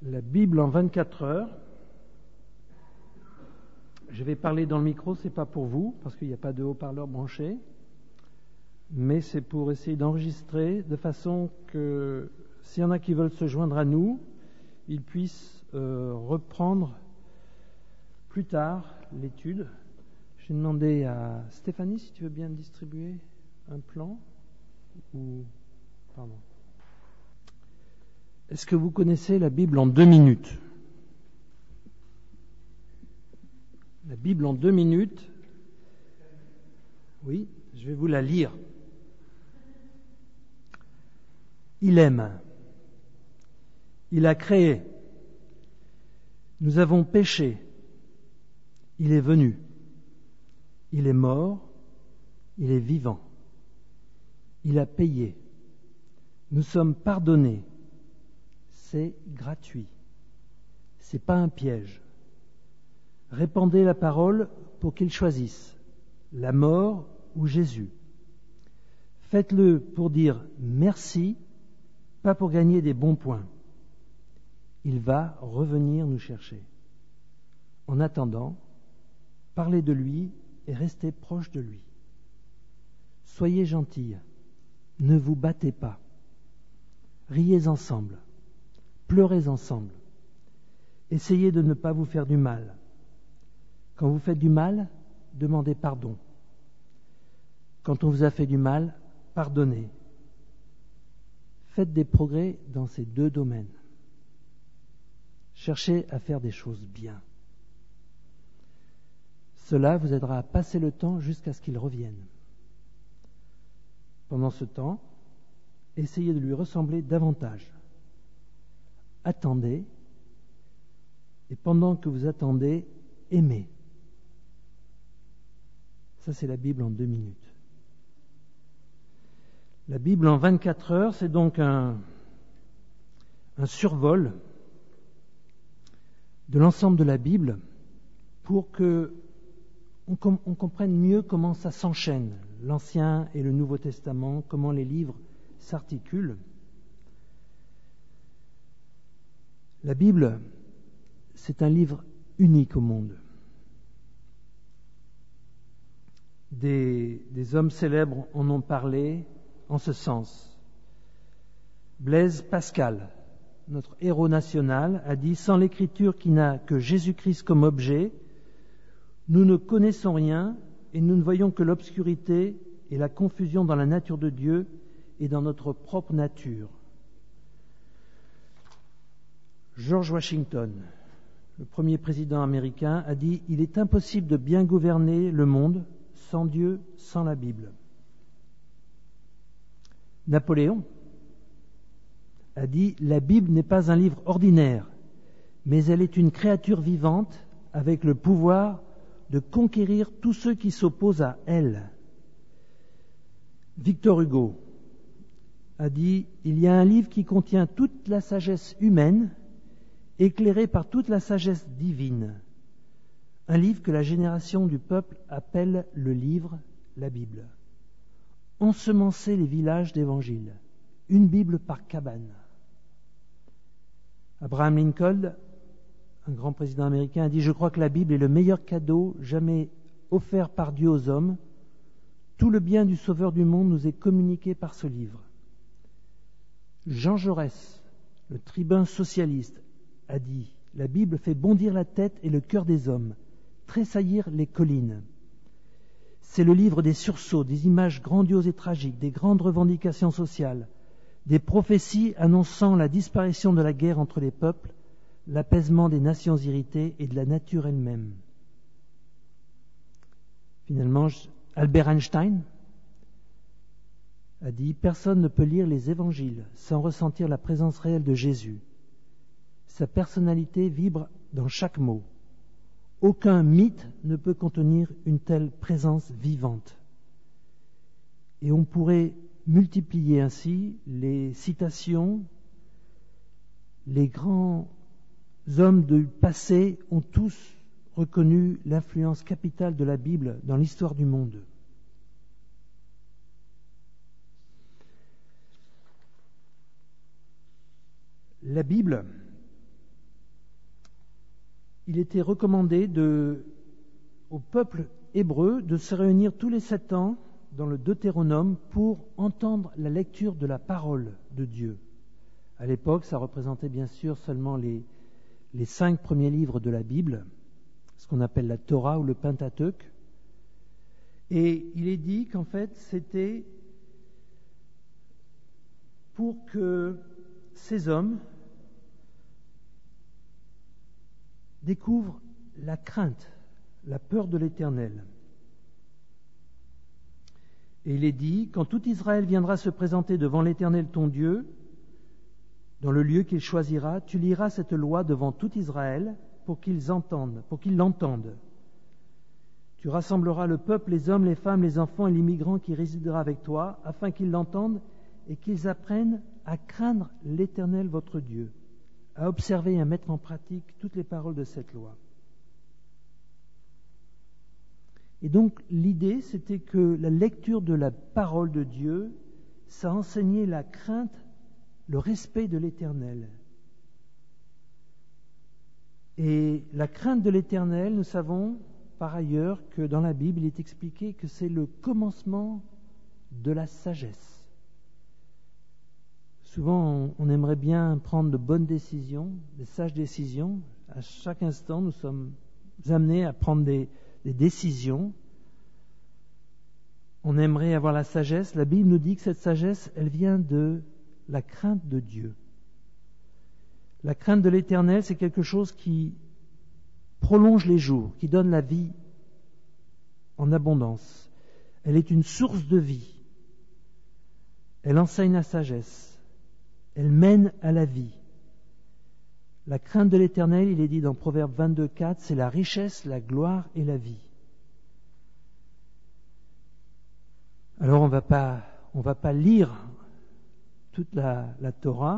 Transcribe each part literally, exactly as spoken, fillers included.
La Bible en vingt-quatre heures. Je vais parler dans le micro, c'est pas pour vous, parce qu'il n'y a pas de haut-parleur branché, mais c'est pour essayer d'enregistrer de façon que s'il y en a qui veulent se joindre à nous, ils puissent euh, reprendre plus tard l'étude. J'ai demandé à Stéphanie si tu veux bien distribuer un plan ou pardon. Est-ce que vous connaissez la Bible en deux minutes? La Bible en deux minutes. Oui, je vais vous la lire. Il aime. Il a créé. Nous avons péché. Il est venu. Il est mort. Il est vivant. Il a payé. Nous sommes pardonnés. C'est gratuit. C'est pas un piège. Répandez la parole pour qu'il choisisse la mort ou Jésus. Faites-le pour dire merci, pas pour gagner des bons points. Il va revenir nous chercher. En attendant, parlez de lui et restez proche de lui. Soyez gentils, ne vous battez pas. Riez ensemble, pleurez ensemble. Essayez de ne pas vous faire du mal. Quand vous faites du mal, demandez pardon. Quand on vous a fait du mal, pardonnez. Faites des progrès dans ces deux domaines. Cherchez à faire des choses bien. Cela vous aidera à passer le temps jusqu'à ce qu'il revienne. Pendant ce temps, essayez de lui ressembler davantage. Attendez, et pendant que vous attendez, aimez. Ça, c'est la Bible en deux minutes. La Bible en vingt-quatre heures, c'est donc un, un survol de l'ensemble de la Bible pour que on, com- on comprenne mieux comment ça s'enchaîne, l'Ancien et le Nouveau Testament, comment les livres s'articulent. La Bible, c'est un livre unique au monde. Des, des hommes célèbres en ont parlé en ce sens. Blaise Pascal, notre héros national, a dit « Sans l'écriture qui n'a que Jésus-Christ comme objet, nous ne connaissons rien et nous ne voyons que l'obscurité et la confusion dans la nature de Dieu et dans notre propre nature. » George Washington, le premier président américain, a dit « Il est impossible de bien gouverner le monde sans Dieu, sans la Bible. » Napoléon a dit « La Bible n'est pas un livre ordinaire, mais elle est une créature vivante avec le pouvoir de conquérir tous ceux qui s'opposent à elle. » Victor Hugo a dit « Il y a un livre qui contient toute la sagesse humaine, éclairée par toute la sagesse divine. » Un livre que la génération du peuple appelle le livre, la Bible. Ensemencer les villages d'évangile, une Bible par cabane. Abraham Lincoln, un grand président américain, a dit « Je crois que la Bible est le meilleur cadeau jamais offert par Dieu aux hommes. Tout le bien du Sauveur du monde nous est communiqué par ce livre. » Jean Jaurès, le tribun socialiste, a dit « La Bible fait bondir la tête et le cœur des hommes, tressaillir les collines. C'est le livre des sursauts, des images grandioses et tragiques, des grandes revendications sociales, des prophéties annonçant la disparition de la guerre entre les peuples, l'apaisement des nations irritées et de la nature elle-même. » Finalement, Albert Einstein a dit « Personne ne peut lire les évangiles sans ressentir la présence réelle de Jésus. Sa personnalité vibre dans chaque mot. Aucun mythe ne peut contenir une telle présence vivante. » Et on pourrait multiplier ainsi les citations. Les grands hommes du passé ont tous reconnu l'influence capitale de la Bible dans l'histoire du monde. La Bible il était recommandé de, au peuple hébreu de se réunir tous les sept ans dans le Deutéronome pour entendre la lecture de la parole de Dieu. À l'époque, ça représentait bien sûr seulement les, les cinq premiers livres de la Bible, ce qu'on appelle la Torah ou le Pentateuque. Et il est dit qu'en fait, c'était pour que ces hommes découvrent la crainte, la peur de l'Éternel. Et il est dit, quand tout Israël viendra se présenter devant l'Éternel ton Dieu, dans le lieu qu'il choisira, tu liras cette loi devant tout Israël pour qu'ils entendent, pour qu'ils l'entendent. Tu rassembleras le peuple, les hommes, les femmes, les enfants et l'immigrant qui résidera avec toi, afin qu'ils l'entendent et qu'ils apprennent à craindre l'Éternel votre Dieu, à observer et à mettre en pratique toutes les paroles de cette loi. Et donc l'idée, c'était que la lecture de la parole de Dieu, ça enseignait la crainte, le respect de l'Éternel. Et la crainte de l'Éternel, nous savons par ailleurs que dans la Bible, il est expliqué que c'est le commencement de la sagesse. Souvent, on aimerait bien prendre de bonnes décisions, de sages décisions. À chaque instant, nous sommes amenés à prendre des des décisions. On aimerait avoir la sagesse. La Bible nous dit que cette sagesse, elle vient de la crainte de Dieu. La crainte de l'Éternel, c'est quelque chose qui prolonge les jours, qui donne la vie en abondance. Elle est une source de vie. Elle enseigne la sagesse. Elle mène à la vie. La crainte de l'Éternel, il est dit dans Proverbe vingt-deux, quatre, c'est la richesse, la gloire et la vie. Alors on va pas, on va pas lire toute la, la Torah.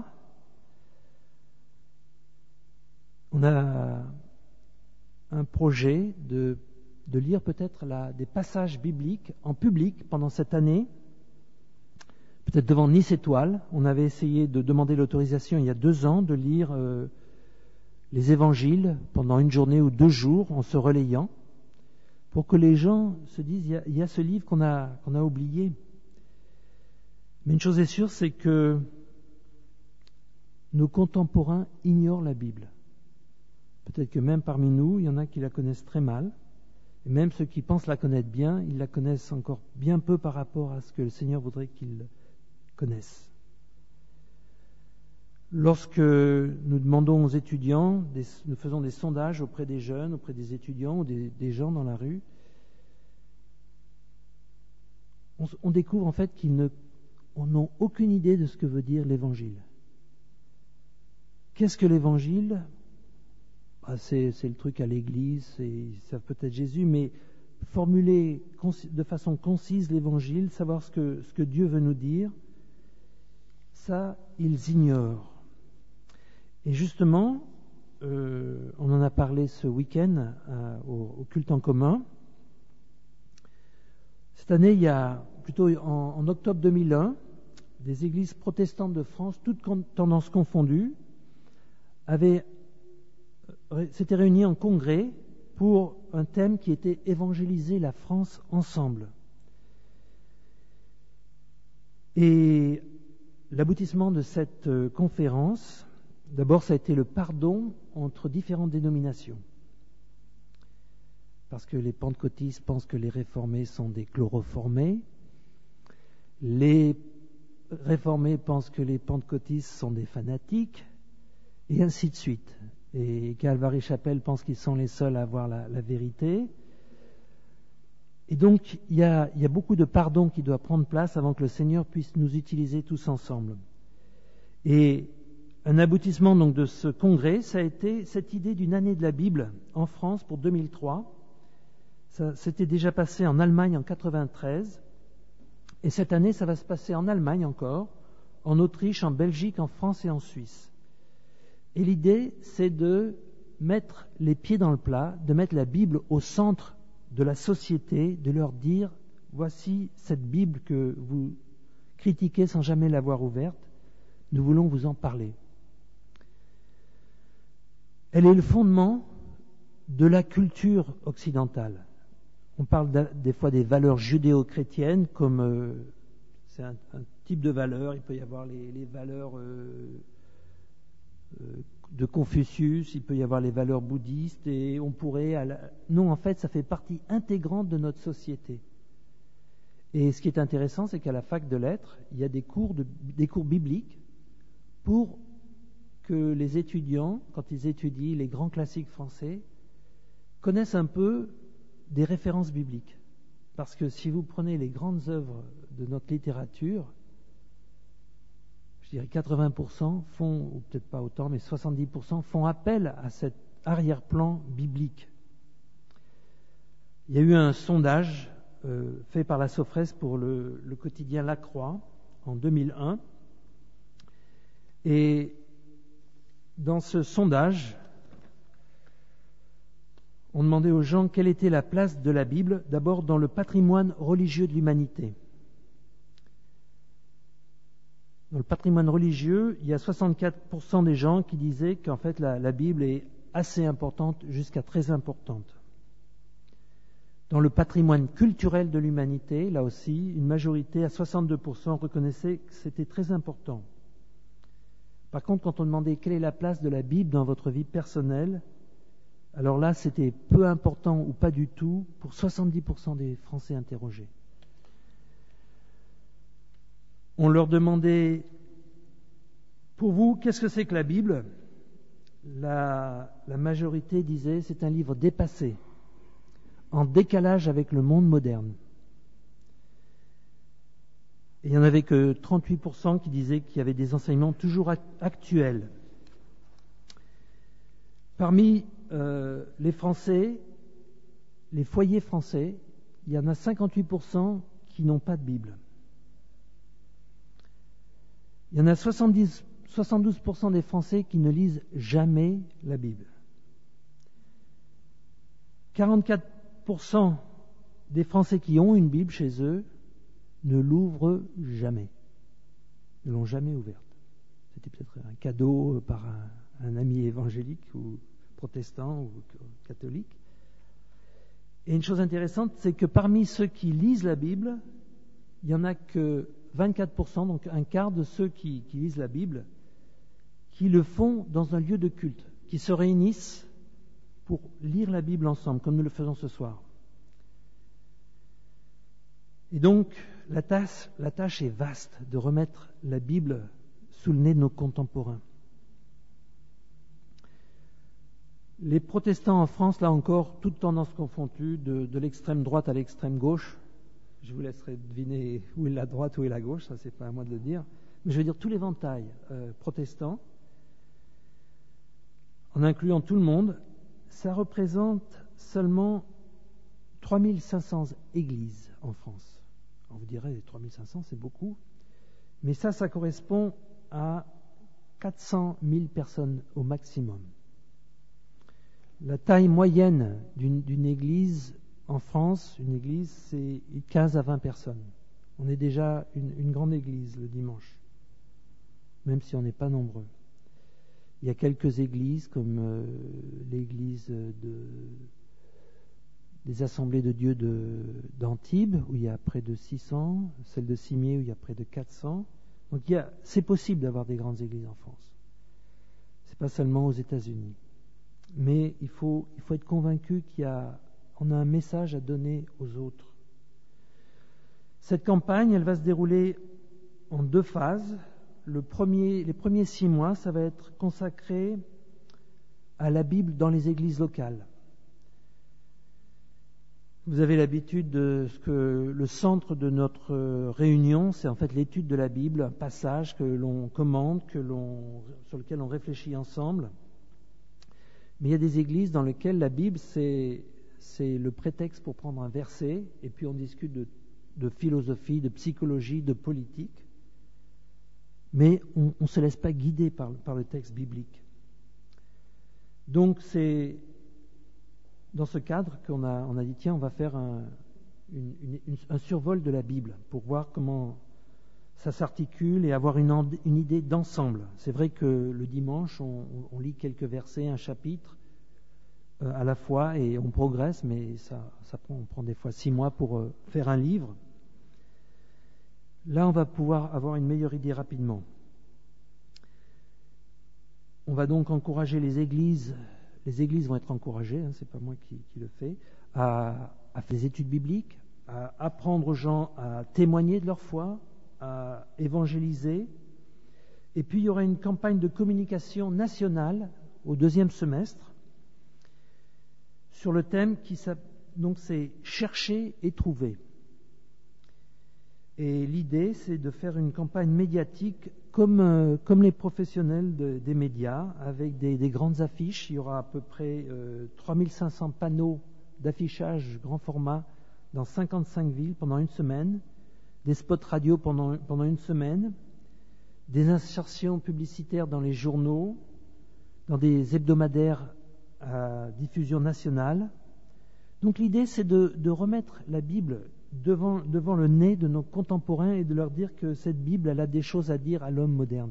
On a un projet de, de lire peut-être la, des passages bibliques en public pendant cette année, peut-être devant Nice Étoile. On avait essayé de demander l'autorisation il y a deux ans de lire euh, les évangiles pendant une journée ou deux jours en se relayant, pour que les gens se disent il y a, il y a ce livre qu'on a, qu'on a oublié. Mais une chose est sûre, c'est que nos contemporains ignorent la Bible. Peut-être que même parmi nous, il y en a qui la connaissent très mal, et même ceux qui pensent la connaître bien, ils la connaissent encore bien peu par rapport à ce que le Seigneur voudrait qu'ils connaissent. Lorsque nous demandons aux étudiants, des, nous faisons des sondages auprès des jeunes, auprès des étudiants ou des, des gens dans la rue, on, on découvre en fait qu'ils ne, n'ont aucune idée de ce que veut dire l'Évangile. Qu'est-ce que l'Évangile ? Bah, c'est, c'est le truc à l'église, c'est, ils savent peut-être Jésus, mais formuler de façon concise l'Évangile, savoir ce que, ce que Dieu veut nous dire, ça, ils ignorent. Et justement, euh, on en a parlé ce week-end euh, au, au culte en commun. Cette année, il y a plutôt en, en octobre deux mille un, des églises protestantes de France, toutes tendances confondues, avaient, s'étaient réunies en congrès pour un thème qui était évangéliser la France ensemble. Et l'aboutissement de cette conférence, d'abord, ça a été le pardon entre différentes dénominations. Parce que les pentecôtistes pensent que les réformés sont des chloroformés. Les réformés pensent que les pentecôtistes sont des fanatiques. Et ainsi de suite. Et Calvary Chapel pense qu'ils sont les seuls à avoir la, la vérité. Et donc, il y a, il y a beaucoup de pardon qui doit prendre place avant que le Seigneur puisse nous utiliser tous ensemble. Et un aboutissement donc de ce congrès, ça a été cette idée d'une année de la Bible en France pour deux mille trois. Ça s'était déjà passé en Allemagne en quatre-vingt-treize. Et cette année, ça va se passer en Allemagne encore, en Autriche, en Belgique, en France et en Suisse. Et l'idée, c'est de mettre les pieds dans le plat, de mettre la Bible au centre de la société, de leur dire, voici cette Bible que vous critiquez sans jamais l'avoir ouverte, nous voulons vous en parler. Elle est le fondement de la culture occidentale. On parle des fois des valeurs judéo-chrétiennes comme euh, c'est un, un type de valeur. Il peut y avoir les, les valeurs euh, euh, de Confucius, il peut y avoir les valeurs bouddhistes, et on pourrait... À la... Non, en fait, ça fait partie intégrante de notre société. Et ce qui est intéressant, c'est qu'à la fac de lettres, il y a des cours, de, des cours bibliques pour que les étudiants, quand ils étudient les grands classiques français, connaissent un peu des références bibliques. Parce que si vous prenez les grandes œuvres de notre littérature, je dirais quatre-vingts pour cent font, ou peut-être pas autant, mais soixante-dix pour cent font appel à cet arrière-plan biblique. Il y a eu un sondage euh, fait par la Sofres pour le, le quotidien La Croix en deux mille un. Et dans ce sondage, on demandait aux gens quelle était la place de la Bible, d'abord dans le patrimoine religieux de l'humanité. Dans le patrimoine religieux, il y a soixante-quatre pour cent des gens qui disaient qu'en fait la, la Bible est assez importante, jusqu'à très importante. Dans le patrimoine culturel de l'humanité, là aussi, une majorité à soixante-deux pour cent reconnaissait que c'était très important. Par contre, quand on demandait quelle est la place de la Bible dans votre vie personnelle, alors là, c'était peu important ou pas du tout pour soixante-dix pour cent des Français interrogés. On leur demandait, pour vous, qu'est-ce que c'est que la Bible ? La, la majorité disait, c'est un livre dépassé, en décalage avec le monde moderne. Et il n'y en avait que trente-huit pour cent qui disaient qu'il y avait des enseignements toujours actuels. Parmi euh, les Français, les foyers français, il y en a cinquante-huit pour cent qui n'ont pas de Bible. Il y en a soixante-dix, soixante-douze pour cent des Français qui ne lisent jamais la Bible. quarante-quatre pour cent des Français qui ont une Bible chez eux ne l'ouvrent jamais, ne l'ont jamais ouverte. C'était peut-être un cadeau par un, un ami évangélique ou protestant ou catholique. Et une chose intéressante, c'est que parmi ceux qui lisent la Bible, il n'y en a que vingt-quatre pour cent, donc un quart de ceux qui, qui lisent la Bible, qui le font dans un lieu de culte, qui se réunissent pour lire la Bible ensemble, comme nous le faisons ce soir. Et donc, la tâche, la tâche est vaste de remettre la Bible sous le nez de nos contemporains. Les protestants en France, là encore, toutes tendances confondues, de, de l'extrême droite à l'extrême gauche, je vous laisserai deviner où est la droite, où est la gauche, ça c'est pas à moi de le dire, mais je veux dire tout l'éventail euh, protestant, en incluant tout le monde, ça représente seulement trois mille cinq cents églises en France. Alors vous direz, trois mille cinq cents c'est beaucoup, mais ça, ça correspond à quatre cent mille personnes au maximum. La taille moyenne d'une, d'une église en France, une église, c'est quinze à vingt personnes. On est déjà une, une grande église le dimanche, même si on n'est pas nombreux. Il y a quelques églises, comme euh, l'église de, des Assemblées de Dieu de, d'Antibes, où il y a près de six cents, celle de Cimier, où il y a près de quatre cents. Donc il y a, c'est possible d'avoir des grandes églises en France. C'est pas seulement aux États-Unis. Mais il faut, il faut être convaincu qu'il y a, on a un message à donner aux autres. Cette campagne, elle va se dérouler en deux phases. Le premier, les premiers six mois, ça va être consacré à la Bible dans les églises locales. Vous avez l'habitude de ce que le centre de notre réunion, c'est en fait l'étude de la Bible, un passage que l'on commande, que l'on, sur lequel on réfléchit ensemble. Mais il y a des églises dans lesquelles la Bible, c'est, c'est le prétexte pour prendre un verset, et puis on discute de, de philosophie, de psychologie, de politique. Mais on ne se laisse pas guider par, par le texte biblique. Donc c'est dans ce cadre qu'on a, on a dit, tiens, on va faire un, une, une, un survol de la Bible pour voir comment ça s'articule et avoir une, une idée d'ensemble. C'est vrai que le dimanche, on, on lit quelques versets, un chapitre, euh, à la fois et on progresse, mais ça, ça prend, on prend des fois six mois pour euh, faire un livre. Là, on va pouvoir avoir une meilleure idée rapidement. On va donc encourager les églises, les églises vont être encouragées, hein, c'est pas moi qui, qui le fais, à, à faire des études bibliques, à apprendre aux gens à témoigner de leur foi, à évangéliser. Et puis il y aura une campagne de communication nationale au deuxième semestre sur le thème qui donc c'est chercher et trouver. Et l'idée, c'est de faire une campagne médiatique comme, euh, comme les professionnels de, des médias, avec des, des grandes affiches. Il y aura à peu près euh, trois mille cinq cents panneaux d'affichage grand format dans cinquante-cinq villes pendant une semaine, des spots radio pendant, pendant une semaine, des insertions publicitaires dans les journaux, dans des hebdomadaires à diffusion nationale. Donc l'idée, c'est de, de remettre la Bible devant, devant le nez de nos contemporains et de leur dire que cette Bible, elle a des choses à dire à l'homme moderne.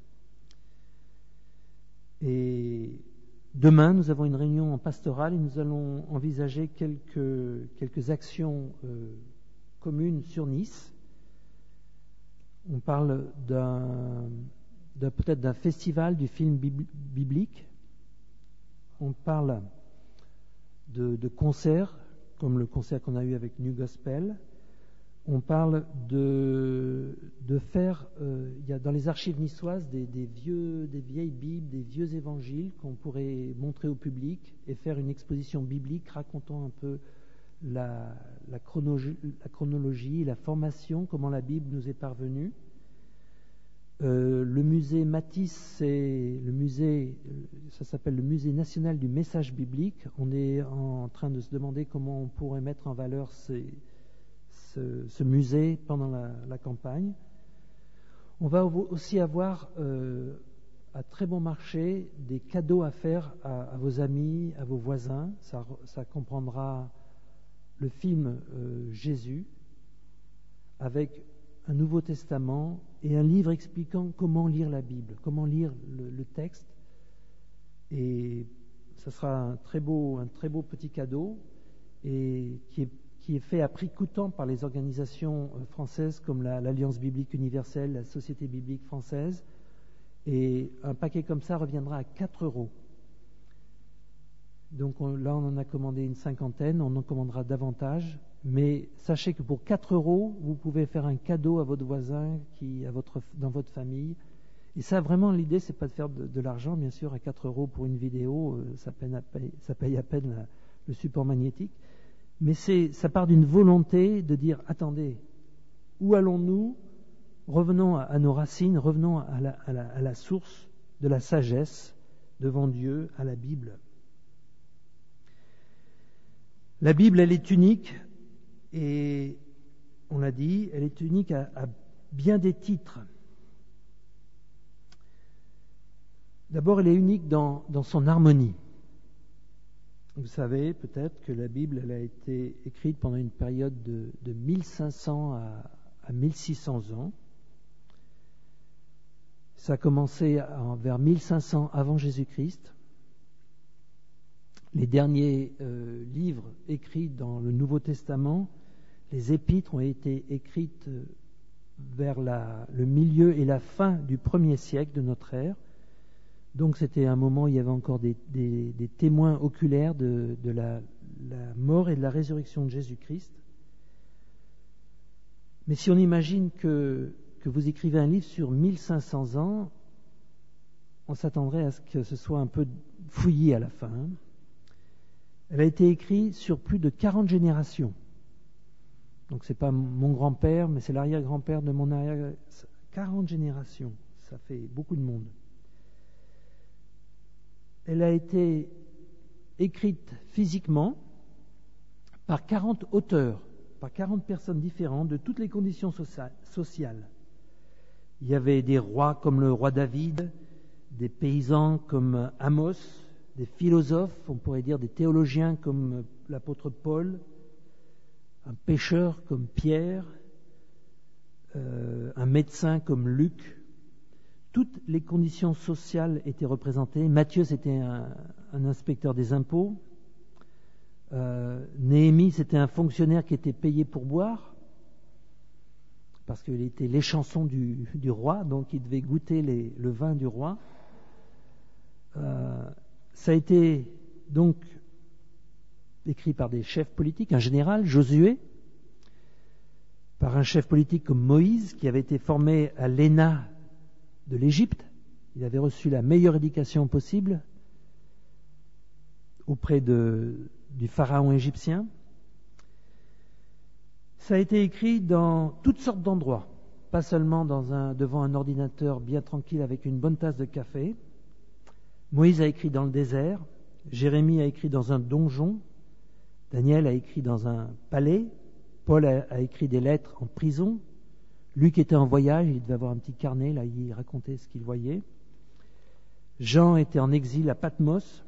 Et demain, nous avons une réunion en pastorale et nous allons envisager quelques, quelques actions euh, communes sur Nice. On parle d'un, d'un, peut-être d'un festival du film biblique. On parle de, de concerts, comme le concert qu'on a eu avec New Gospel. On parle de, de faire, euh, il y a dans les archives niçoises des, des, vieux, des vieilles Bibles, des vieux évangiles qu'on pourrait montrer au public et faire une exposition biblique racontant un peu la, la, chronologie, la chronologie, la formation, comment la Bible nous est parvenue. Euh, le musée Matisse, c'est le musée, ça s'appelle le Musée national du message biblique. On est en train de se demander comment on pourrait mettre en valeur ces, ce, ce musée pendant la, la campagne. On va aussi avoir euh, à très bon marché des cadeaux à faire à, à vos amis, à vos voisins. Ça, ça comprendra le film euh, Jésus avec un Nouveau Testament et un livre expliquant comment lire la Bible, comment lire le, le texte. Et ce sera un très beau, un très beau petit cadeau et qui est, qui est fait à prix coûtant par les organisations françaises comme la, l'Alliance biblique universelle, la Société biblique française. Et un paquet comme ça reviendra à quatre euros. Donc on, là, on en a commandé une cinquantaine, on en commandera davantage. Mais sachez que pour quatre euros, vous pouvez faire un cadeau à votre voisin, qui, à votre, dans votre famille. Et ça, vraiment, l'idée, c'est pas de faire de, de l'argent, bien sûr, à quatre euros pour une vidéo, euh, ça, peine à paye, ça paye à peine la, le support magnétique. Mais c'est, ça part d'une volonté de dire, attendez, où allons-nous? Revenons à, à nos racines, revenons à la, à, la, à la source de la sagesse devant Dieu, à la Bible. La Bible, elle est unique. Et on l'a dit, elle est unique à, à bien des titres. D'abord, elle est unique dans, dans son harmonie. Vous savez peut-être que la Bible, elle a été écrite pendant une période de, de mille cinq cents à, à mille six cents ans. Ça a commencé en, vers mille cinq cents avant Jésus-Christ. Les derniers euh, livres écrits dans le Nouveau Testament, les épîtres ont été écrites vers la, le milieu et la fin du premier siècle de notre ère. Donc c'était un moment où il y avait encore des, des, des témoins oculaires de, de la, la mort et de la résurrection de Jésus-Christ. Mais si on imagine que, que vous écrivez un livre sur mille cinq cents ans, on s'attendrait à ce que ce soit un peu fouillé à la fin. Elle a été écrite sur plus de quarante générations. Donc c'est pas mon grand-père, mais c'est l'arrière-grand-père de mon arrière. quarante générations, ça fait beaucoup de monde. Elle a été écrite physiquement par quarante auteurs, par quarante personnes différentes de toutes les conditions sociales. Il y avait des rois comme le roi David, des paysans comme Amos, des philosophes, on pourrait dire des théologiens comme l'apôtre Paul, un pêcheur comme Pierre, euh, un médecin comme Luc. Toutes les conditions sociales étaient représentées. Matthieu, c'était un, un inspecteur des impôts. Euh, Néhémie, c'était un fonctionnaire qui était payé pour boire, parce qu'il était l'échanson du, du roi, donc il devait goûter les, le vin du roi. Euh, ça a été donc écrit par des chefs politiques, un général, Josué, par un chef politique comme Moïse, qui avait été formé à l'E N A de l'Égypte. Il avait reçu la meilleure éducation possible auprès de, du pharaon égyptien. Ça a été écrit dans toutes sortes d'endroits, pas seulement dans un, devant un ordinateur bien tranquille avec une bonne tasse de café. Moïse a écrit dans le désert, Jérémie a écrit dans un donjon, Daniel a écrit dans un palais, Paul a, a écrit des lettres en prison, Luc était en voyage, il devait avoir un petit carnet, là il racontait ce qu'il voyait. Jean était en exil à Patmos,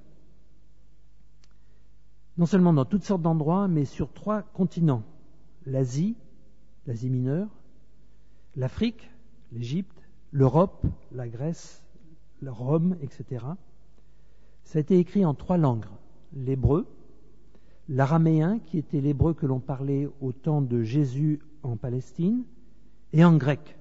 non seulement dans toutes sortes d'endroits, mais sur trois continents. L'Asie, l'Asie mineure, l'Afrique, l'Égypte, l'Europe, la Grèce, la Rome, et cetera. Ça a été écrit en trois langues. L'hébreu, l'araméen, qui était l'hébreu que l'on parlait au temps de Jésus en Palestine, et en grec.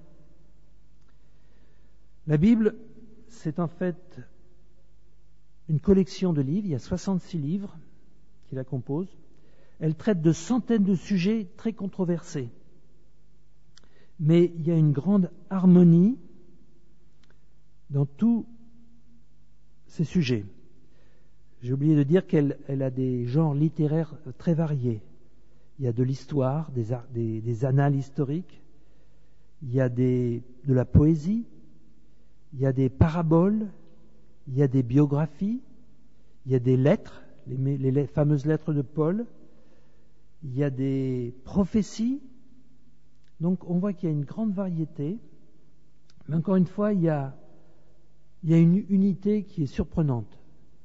La Bible, c'est en fait une collection de livres. Il y a soixante-six livres qui la composent. Elle traite de centaines de sujets très controversés. Mais il y a une grande harmonie dans tous ces sujets. J'ai oublié de dire qu'elle elle a des genres littéraires très variés. Il y a de l'histoire, des, des, des annales historiques, il y a des, de la poésie, il y a des paraboles, il y a des biographies, il y a des lettres, les, les, les fameuses lettres de Paul, il y a des prophéties. Donc on voit qu'il y a une grande variété, mais encore une fois, il y a, il y a une unité qui est surprenante.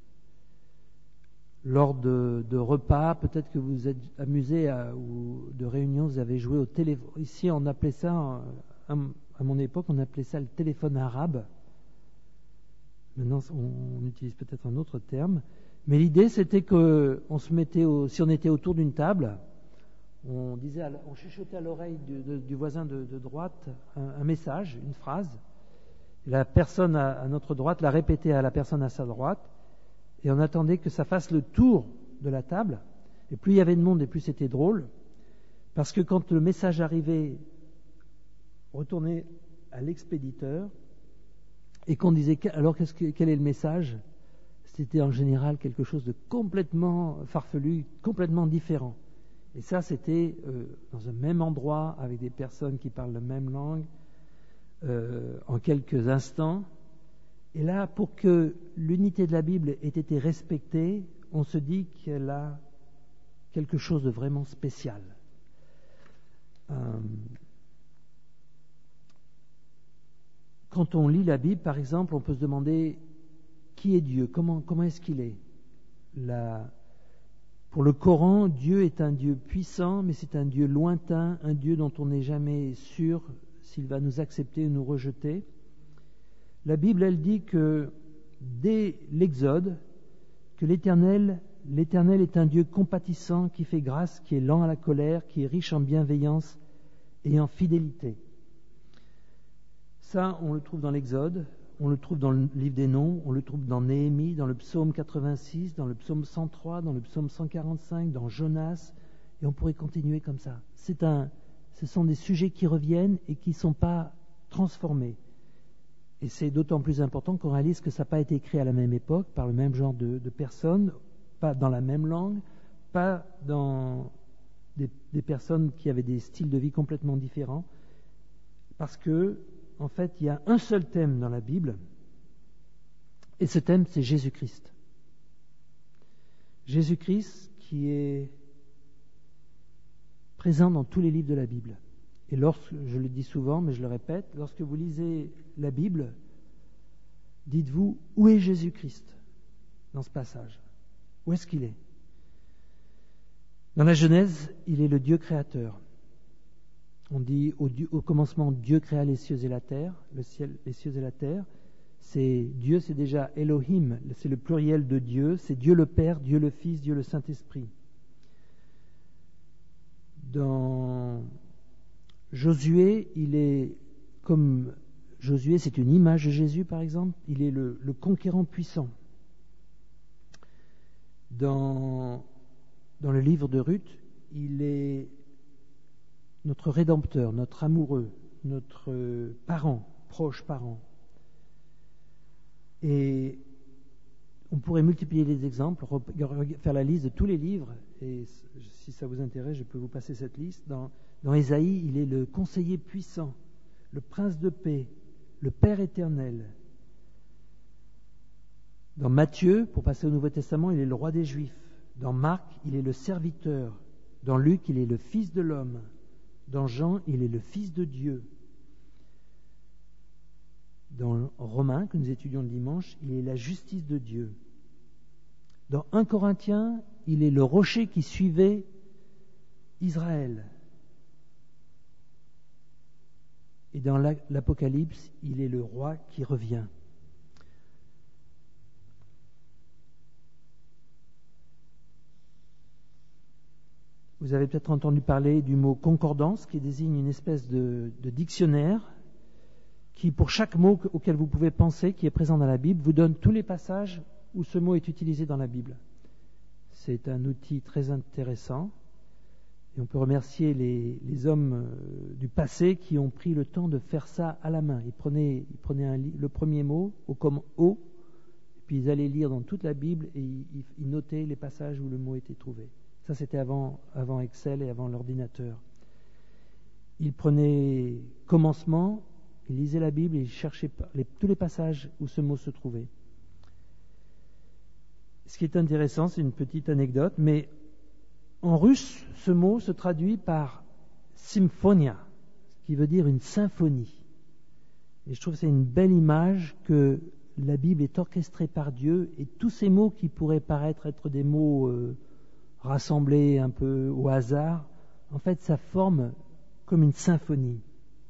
Lors de, de repas, peut-être que vous vous êtes amusé à, ou de réunions, vous avez joué au téléphone. Ici, on appelait ça, à, à mon époque, on appelait ça le téléphone arabe. Maintenant, on, on utilise peut-être un autre terme. Mais l'idée, c'était que on se mettait, au, si on était autour d'une table, on disait, à, on chuchotait à l'oreille du, de, du voisin de, de droite un, un message, une phrase. Et la personne à, à notre droite la répétait à la personne à sa droite. Et on attendait que ça fasse le tour de la table. Et plus il y avait de monde, et plus c'était drôle. Parce que quand le message arrivait, retournait à l'expéditeur, et qu'on disait, alors qu'est-ce que, quel est le message? C'était en général quelque chose de complètement farfelu, complètement différent. Et ça, c'était euh, dans un même endroit, avec des personnes qui parlent la même langue, euh, en quelques instants. Et là, pour que l'unité de la Bible ait été respectée, on se dit qu'elle a quelque chose de vraiment spécial. Euh, quand on lit la Bible, par exemple, on peut se demander qui est Dieu, comment, comment est-ce qu'il est. La, pour le Coran, Dieu est un Dieu puissant, mais c'est un Dieu lointain, un Dieu dont on n'est jamais sûr s'il va nous accepter ou nous rejeter. La Bible, elle dit que dès l'Exode, que l'Éternel, l'Éternel est un Dieu compatissant, qui fait grâce, qui est lent à la colère, qui est riche en bienveillance et en fidélité. Ça, on le trouve dans l'Exode, on le trouve dans le livre des Noms, on le trouve dans Néhémie, dans le psaume quatre-vingt-six, dans le psaume cent trois, dans le psaume cent quarante-cinq, dans Jonas, et on pourrait continuer comme ça. C'est un, ce sont des sujets qui reviennent et qui ne sont pas transformés. Et c'est d'autant plus important qu'on réalise que ça n'a pas été écrit à la même époque, par le même genre de, de personnes, pas dans la même langue, pas dans des, des personnes qui avaient des styles de vie complètement différents, parce que, en fait, il y a un seul thème dans la Bible, et ce thème, c'est Jésus-Christ. Jésus-Christ qui est présent dans tous les livres de la Bible. Et lorsque, je le dis souvent, mais je le répète, lorsque vous lisez la Bible, dites-vous, où est Jésus-Christ dans ce passage? Où est-ce qu'il est? Dans la Genèse, il est le Dieu créateur. On dit au, Dieu, au commencement, Dieu créa les cieux et la terre, le ciel, les cieux et la terre. C'est Dieu, c'est déjà Elohim, c'est le pluriel de Dieu, c'est Dieu le Père, Dieu le Fils, Dieu le Saint-Esprit. Dans Josué, il est comme Josué, c'est une image de Jésus par exemple, il est le, le conquérant puissant. Dans, dans le livre de Ruth, il est notre rédempteur, notre amoureux, notre parent, proche parent. Et on pourrait multiplier les exemples, faire la liste de tous les livres, et si ça vous intéresse, je peux vous passer cette liste. Dans, dans Ésaïe, il est le conseiller puissant, le prince de paix, le Père éternel. Dans Matthieu, pour passer au Nouveau Testament, il est le roi des Juifs. Dans Marc, il est le serviteur. Dans Luc, il est le Fils de l'homme. Dans Jean, il est le Fils de Dieu. Dans Romains, que nous étudions le dimanche, il est la justice de Dieu. Dans un Corinthiens, il est le rocher qui suivait Israël. Et dans l'Apocalypse, il est le roi qui revient. Vous avez peut-être entendu parler du mot concordance, qui désigne une espèce de, de dictionnaire qui, pour chaque mot auquel vous pouvez penser, qui est présent dans la Bible, vous donne tous les passages où ce mot est utilisé dans la Bible. C'est un outil très intéressant. Et on peut remercier les, les hommes du passé qui ont pris le temps de faire ça à la main. Ils prenaient, ils prenaient un, le premier mot, au comme O, et puis ils allaient lire dans toute la Bible et ils, ils notaient les passages où le mot était trouvé. Ça, c'était avant, avant Excel et avant l'ordinateur. Ils prenaient commencement, ils lisaient la Bible et ils cherchaient les, tous les passages où ce mot se trouvait. Ce qui est intéressant, c'est une petite anecdote, mais en russe, ce mot se traduit par symphonia, qui veut dire une symphonie. Et je trouve que c'est une belle image que la Bible est orchestrée par Dieu et tous ces mots qui pourraient paraître être des mots euh, rassemblés un peu au hasard, en fait, ça forme comme une symphonie.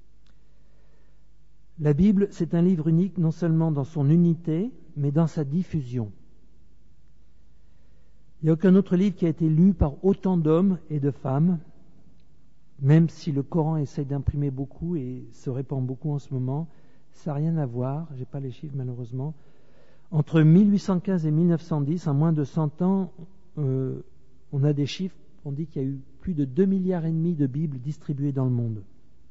La Bible, c'est un livre unique non seulement dans son unité, mais dans sa diffusion. Il n'y a aucun autre livre qui a été lu par autant d'hommes et de femmes, même si le Coran essaye d'imprimer beaucoup et se répand beaucoup en ce moment. Ça n'a rien à voir, je n'ai pas les chiffres malheureusement. Entre mille huit cent quinze et mille neuf cent dix, en moins de cent ans, euh, on a des chiffres, on dit qu'il y a eu plus de deux milliards et demi de Bibles distribuées dans le monde.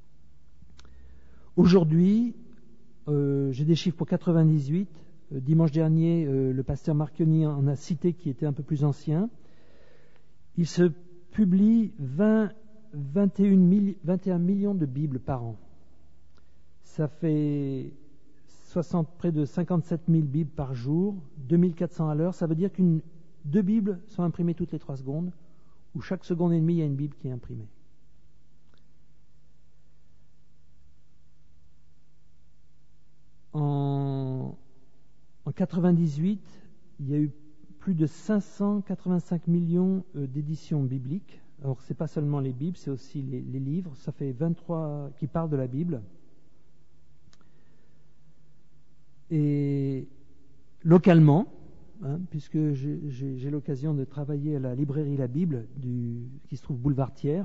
Aujourd'hui, euh, j'ai des chiffres pour quatre-vingt-dix-huit. Dimanche dernier, euh, le pasteur Marchioni en a cité qui était un peu plus ancien. Il se publie vingt, vingt et un, vingt et un millions de Bibles par an. Ça fait soixante, près de cinquante-sept mille Bibles par jour, deux mille quatre cents à l'heure. Ça veut dire qu'une deux Bibles sont imprimées toutes les trois secondes, ou chaque seconde et demie, il y a une Bible qui est imprimée. En En quatre-vingt-dix-huit, il y a eu plus de cinq cent quatre-vingt-cinq millions d'éditions bibliques. Alors, ce n'est pas seulement les Bibles, c'est aussi les, les livres. Ça fait vingt-trois qui parlent de la Bible. Et localement, hein, puisque j'ai, j'ai, j'ai l'occasion de travailler à la librairie La Bible, du, qui se trouve boulevard Thiers,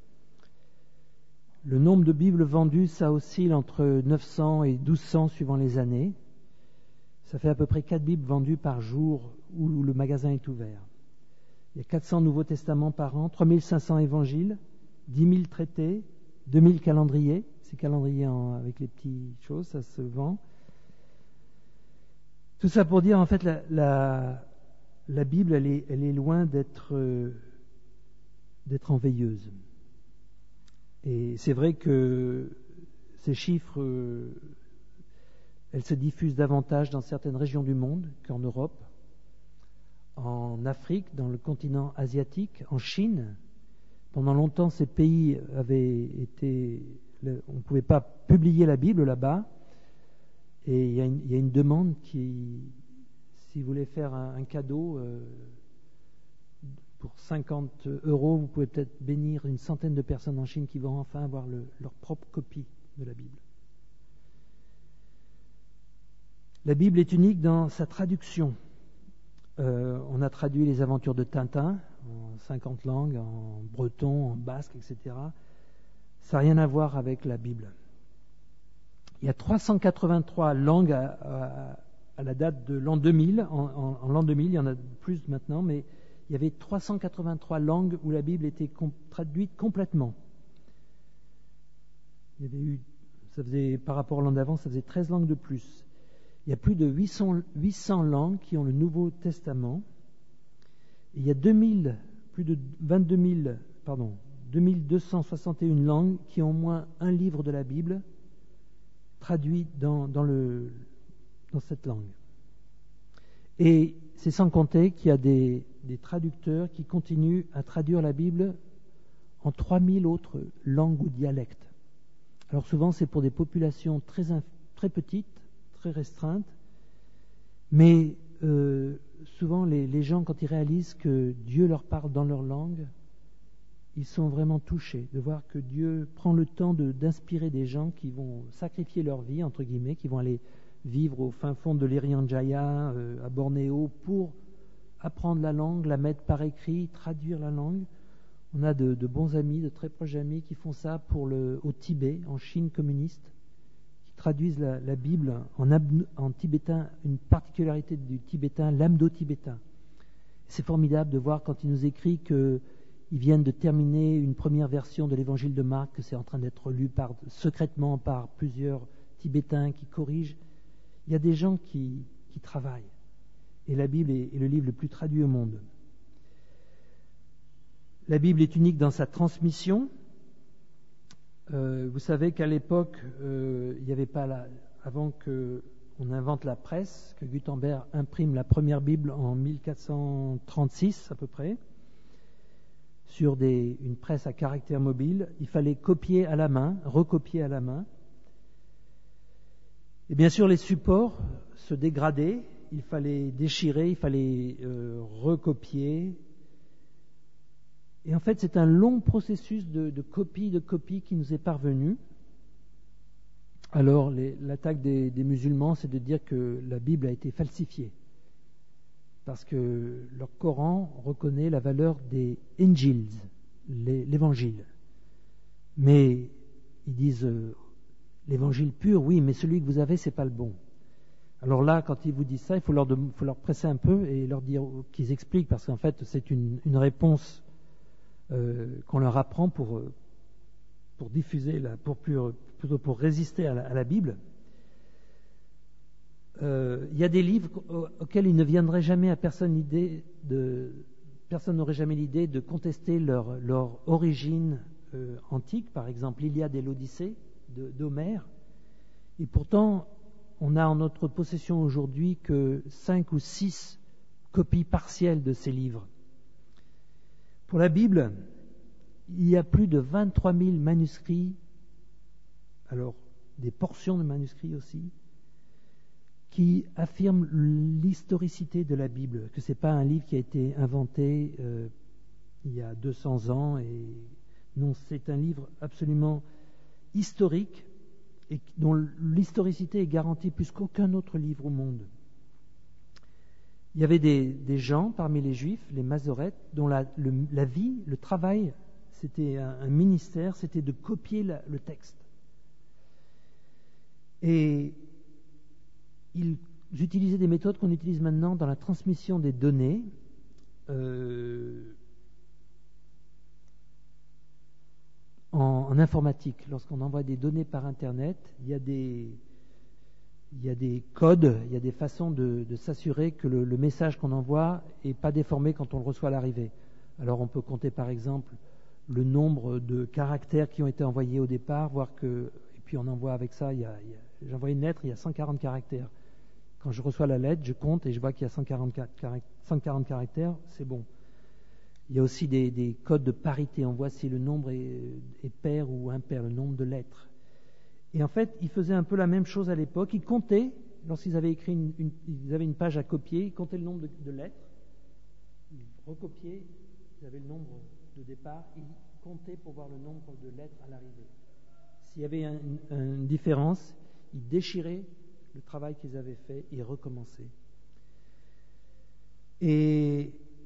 le nombre de Bibles vendues, ça oscille entre neuf cents et douze cents suivant les années. Ça fait à peu près quatre Bibles vendues par jour où le magasin est ouvert. Il y a quatre cents Nouveaux Testaments par an, trois mille cinq cents évangiles, dix mille traités, deux mille calendriers. Ces calendriers en, avec les petites choses, ça se vend. Tout ça pour dire, en fait, la, la, la Bible, elle est, elle est loin d'être, euh, d'être en veilleuse. Et c'est vrai que ces chiffres... Euh, Elle se diffuse davantage dans certaines régions du monde qu'en Europe, en Afrique, dans le continent asiatique, en Chine. Pendant longtemps, ces pays avaient été... On ne pouvait pas publier la Bible là-bas. Et il y a une, il y a une demande qui... Si vous voulez faire un, un cadeau, euh, pour cinquante euros, vous pouvez peut-être bénir une centaine de personnes en Chine qui vont enfin avoir le, leur propre copie de la Bible. La Bible est unique dans sa traduction. Euh, on a traduit les aventures de Tintin en cinquante langues, en breton, en basque, et cetera. Ça n'a rien à voir avec la Bible. Il y a trois cent quatre-vingt-trois langues à, à, à la date de l'an deux mille. En, en, en l'an deux mille, il y en a plus maintenant, mais il y avait trois cent quatre-vingt-trois langues où la Bible était com- traduite complètement. Il y avait eu, ça faisait, par rapport à l'an d'avant, ça faisait treize langues de plus. Il y a plus de huit cents, huit cents langues qui ont le Nouveau Testament. Et il y a deux mille, plus de vingt-deux mille, pardon, deux mille deux cent soixante et une langues qui ont au moins un livre de la Bible traduit dans, dans, le, dans cette langue. Et c'est sans compter qu'il y a des, des traducteurs qui continuent à traduire la Bible en trois mille autres langues ou dialectes. Alors souvent c'est pour des populations très, très petites, très restreintes, mais euh, souvent les, les gens, quand ils réalisent que Dieu leur parle dans leur langue, ils sont vraiment touchés de voir que Dieu prend le temps de, d'inspirer des gens qui vont sacrifier leur vie, entre guillemets, qui vont aller vivre au fin fond de l'Irian Jaya, euh, à Bornéo, pour apprendre la langue, la mettre par écrit, traduire la langue. On a de, de bons amis, de très proches amis qui font ça pour le, au Tibet, en Chine communiste, qui traduisent la, la Bible en, ab, en tibétain, une particularité du tibétain, l'amdo-tibétain. C'est formidable de voir quand il nous écrit qu'ils viennent de terminer une première version de l'évangile de Marc, que c'est en train d'être lu par, secrètement par plusieurs Tibétains qui corrigent. Il y a des gens qui, qui travaillent. Et la Bible est, est le livre le plus traduit au monde. La Bible est unique dans sa transmission. Euh, vous savez qu'à l'époque, euh, il n'y avait pas la, avant qu'on invente la presse, que Gutenberg imprime la première Bible en mille quatre cent trente-six à peu près, sur des, une presse à caractère mobile, il fallait copier à la main, recopier à la main. Et bien sûr, les supports se dégradaient, il fallait déchirer, il fallait euh, recopier. Et en fait, c'est un long processus de, de copie, de copie qui nous est parvenu. Alors, les, l'attaque des, des musulmans, c'est de dire que la Bible a été falsifiée. Parce que leur Coran reconnaît la valeur des Injils, les, l'évangile. Mais ils disent, euh, l'évangile pur, oui, mais celui que vous avez, c'est pas le bon. Alors là, quand ils vous disent ça, il faut leur, de, faut leur presser un peu et leur dire qu'ils expliquent, parce qu'en fait, c'est une, une réponse Euh, qu'on leur apprend pour, pour diffuser, la, pour, plutôt pour résister à la, à la Bible. Euh, il y a des livres auxquels il ne viendrait jamais à personne l'idée de, personne n'aurait jamais l'idée de contester leur, leur origine euh, antique, par exemple l'Iliade et l'Odyssée de, d'Homère. Et pourtant, on a en notre possession aujourd'hui que cinq ou six copies partielles de ces livres. Pour la Bible, il y a plus de vingt-trois mille manuscrits, alors des portions de manuscrits aussi, qui affirment l'historicité de la Bible, que ce n'est pas un livre qui a été inventé euh, il y a deux cents ans, et non, c'est un livre absolument historique et dont l'historicité est garantie plus qu'aucun autre livre au monde. Il y avait des, des gens parmi les Juifs, les Masorètes, dont la, le, la vie, le travail, c'était un, un ministère, c'était de copier la, le texte. Et ils utilisaient des méthodes qu'on utilise maintenant dans la transmission des données. Euh, en, en informatique, lorsqu'on envoie des données par Internet, il y a des... Il y a des codes, il y a des façons de, de s'assurer que le, le message qu'on envoie n'est pas déformé quand on le reçoit à l'arrivée. Alors on peut compter par exemple le nombre de caractères qui ont été envoyés au départ, voir que, et puis on envoie avec ça, il y a, il y a, j'envoie une lettre, il y a cent quarante caractères. Quand je reçois la lettre, je compte et je vois qu'il y a cent quarante caractères, c'est bon. Il y a aussi des, des codes de parité, on voit si le nombre est, est pair ou impair, le nombre de lettres. Et en fait, ils faisaient un peu la même chose à l'époque. Ils comptaient, lorsqu'ils avaient écrit une, une, ils avaient une page à copier, ils comptaient le nombre de, de lettres, ils recopiaient, ils avaient le nombre de départ, ils comptaient pour voir le nombre de lettres à l'arrivée. S'il y avait un, une, une différence, ils déchiraient le travail qu'ils avaient fait et recommençaient. Et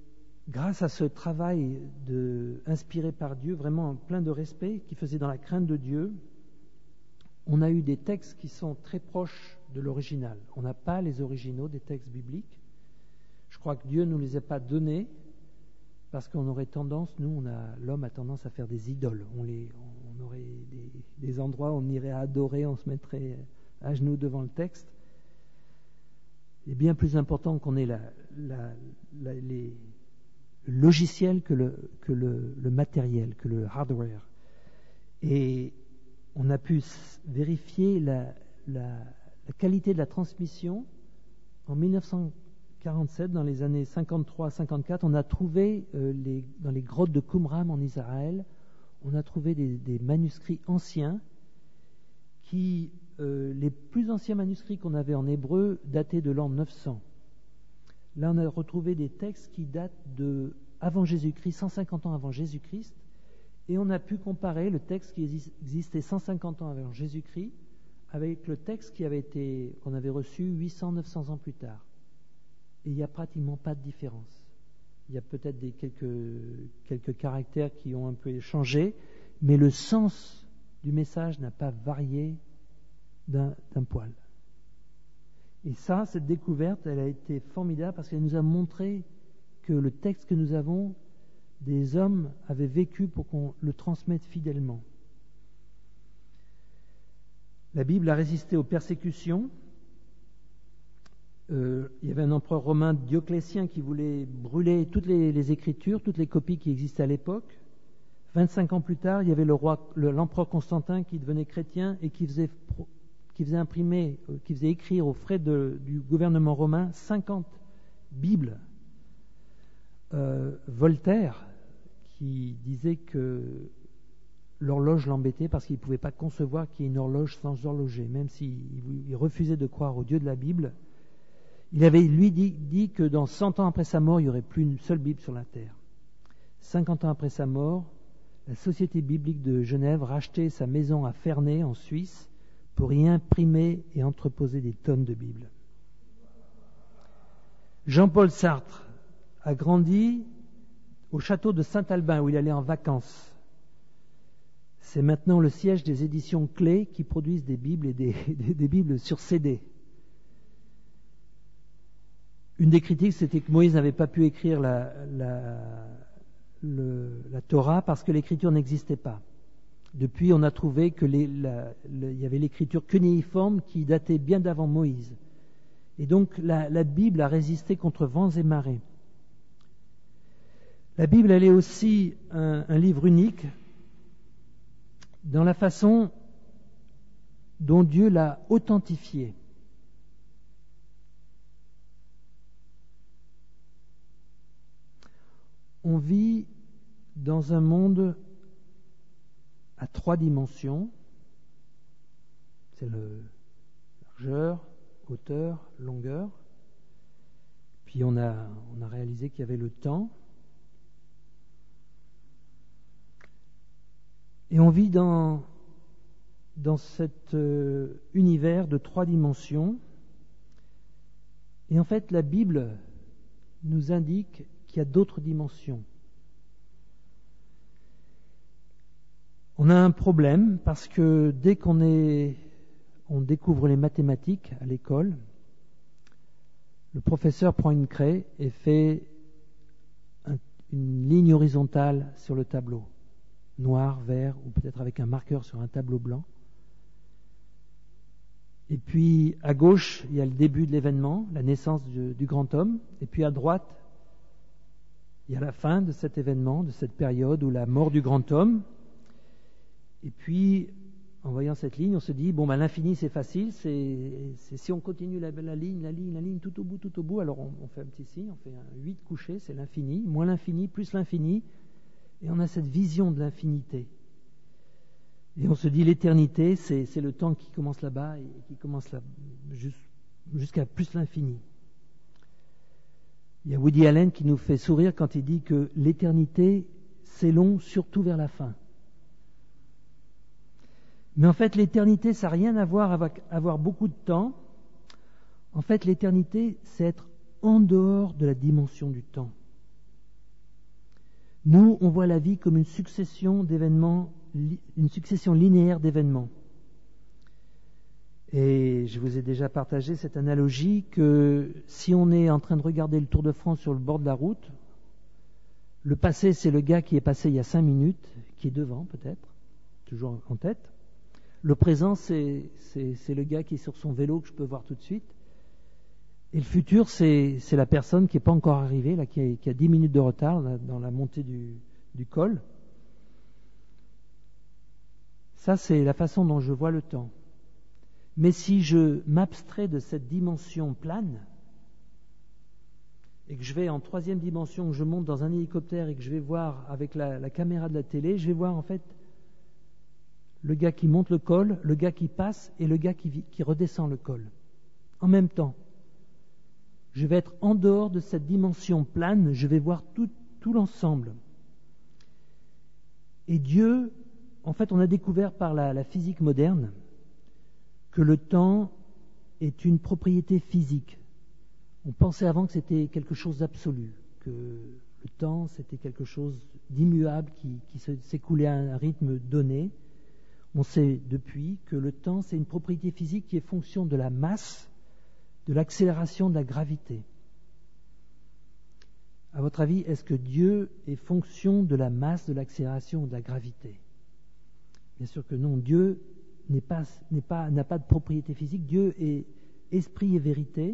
grâce à ce travail de, inspiré par Dieu, vraiment plein de respect, qui faisait dans la crainte de Dieu, on a eu des textes qui sont très proches de l'original. On n'a pas les originaux des textes bibliques. Je crois que Dieu ne nous les a pas donnés parce qu'on aurait tendance, nous, on a, l'homme a tendance à faire des idoles. On, les, on aurait des, des endroits où on irait adorer, on se mettrait à genoux devant le texte. Il est bien plus important qu'on ait la, la, la, les, le logiciel que, le, que le, le matériel, que le hardware. Et on a pu vérifier la, la, la qualité de la transmission. En mille neuf cent quarante-sept, dans les années cinquante-trois à cinquante-quatre, on a trouvé euh, les, dans les grottes de Qumran en Israël, on a trouvé des, des manuscrits anciens qui, euh, les plus anciens manuscrits qu'on avait en hébreu dataient de l'an neuf cents. Là, on a retrouvé des textes qui datent de avant Jésus-Christ, cent cinquante ans avant Jésus-Christ, et on a pu comparer le texte qui existait cent cinquante ans avant Jésus-Christ avec le texte qui avait été, qu'on avait reçu huit cents à neuf cents ans plus tard. Et il n'y a pratiquement pas de différence. Il y a peut-être des quelques, quelques caractères qui ont un peu changé, mais le sens du message n'a pas varié d'un, d'un poil. Et ça, cette découverte, elle a été formidable parce qu'elle nous a montré que le texte que nous avons, des hommes avaient vécu pour qu'on le transmette fidèlement. La Bible a résisté aux persécutions. Euh, il y avait un empereur romain, Dioclétien, qui voulait brûler toutes les, les écritures, toutes les copies qui existaient à l'époque. vingt-cinq ans plus tard, il y avait le roi, le, l'empereur Constantin qui devenait chrétien et qui faisait, qui faisait imprimer, euh, qui faisait écrire aux frais de, du gouvernement romain cinquante Bibles. Euh, Voltaire, qui disait que l'horloge l'embêtait parce qu'il ne pouvait pas concevoir qu'il y ait une horloge sans horloger, même s'il il refusait de croire au Dieu de la Bible. Il avait, lui, dit, dit que dans cent ans après sa mort, il n'y aurait plus une seule Bible sur la terre. cinquante ans après sa mort, la Société biblique de Genève rachetait sa maison à Ferney, en Suisse, pour y imprimer et entreposer des tonnes de Bibles. Jean-Paul Sartre a grandi au château de Saint-Albin, où il allait en vacances. C'est maintenant le siège des éditions Clés qui produisent des Bibles et des, des, des Bibles sur C D. Une des critiques, c'était que Moïse n'avait pas pu écrire la, la, le, la Torah parce que l'écriture n'existait pas. Depuis, on a trouvé que les, la, le, il y avait l'écriture cunéiforme qui datait bien d'avant Moïse. Et donc, la, la Bible a résisté contre vents et marées. La Bible, elle est aussi un, un livre unique dans la façon dont Dieu l'a authentifié. On vit dans un monde à trois dimensions. C'est le largeur, hauteur, longueur. Puis on a, on a réalisé qu'il y avait le temps. Et on vit dans, dans cet euh, univers de trois dimensions. Et en fait, la Bible nous indique qu'il y a d'autres dimensions. On a un problème parce que dès qu'on est, on découvre les mathématiques à l'école, le professeur prend une craie et fait un, une ligne horizontale sur le tableau, noir, vert, ou peut-être avec un marqueur sur un tableau blanc. Et puis à gauche, il y a le début de l'événement, la naissance du, du grand homme, et puis à droite, il y a la fin de cet événement, de cette période où la mort du grand homme. Et puis, en voyant cette ligne, on se dit, bon, ben, l'infini, c'est facile. C'est, c'est si on continue la, la ligne, la ligne, la ligne, tout au bout, tout au bout, alors on, on fait un petit signe, on fait un huit couché, c'est l'infini, moins l'infini, plus l'infini. Et on a cette vision de l'infinité. Et on se dit, l'éternité, c'est, c'est le temps qui commence là-bas et qui commence là, jusqu'à plus l'infini. Il y a Woody Allen qui nous fait sourire quand il dit que l'éternité, c'est long, surtout vers la fin. Mais en fait, l'éternité, ça n'a rien à voir avec avoir beaucoup de temps. En fait, l'éternité, c'est être en dehors de la dimension du temps. Nous, on voit la vie comme une succession d'événements, une succession linéaire d'événements. Et je vous ai déjà partagé cette analogie que si on est en train de regarder le Tour de France sur le bord de la route, le passé, c'est le gars qui est passé il y a cinq minutes, qui est devant peut-être, toujours en tête. Le présent, c'est, c'est, c'est le gars qui est sur son vélo que je peux voir tout de suite. Et le futur, c'est, c'est la personne qui n'est pas encore arrivée, là, qui, a, qui a dix minutes de retard là, dans la montée du, du col. Ça, c'est la façon dont je vois le temps. Mais si je m'abstrais de cette dimension plane, et que je vais en troisième dimension, que je monte dans un hélicoptère et que je vais voir avec la, la caméra de la télé, je vais voir en fait le gars qui monte le col, le gars qui passe et le gars qui, qui redescend le col. En même temps, je vais être en dehors de cette dimension plane, je vais voir tout, tout l'ensemble. Et Dieu, en fait, on a découvert par la, la physique moderne que le temps est une propriété physique. On pensait avant que c'était quelque chose d'absolu, que le temps c'était quelque chose d'immuable qui, qui s'écoulait à un rythme donné. On sait depuis que le temps c'est une propriété physique qui est fonction de la masse, de l'accélération, de la gravité. À votre avis, est-ce que Dieu est fonction de la masse, de l'accélération ou de la gravité? Bien sûr que non. Dieu n'est pas, n'est pas, n'a pas de propriété physique. Dieu est esprit et vérité.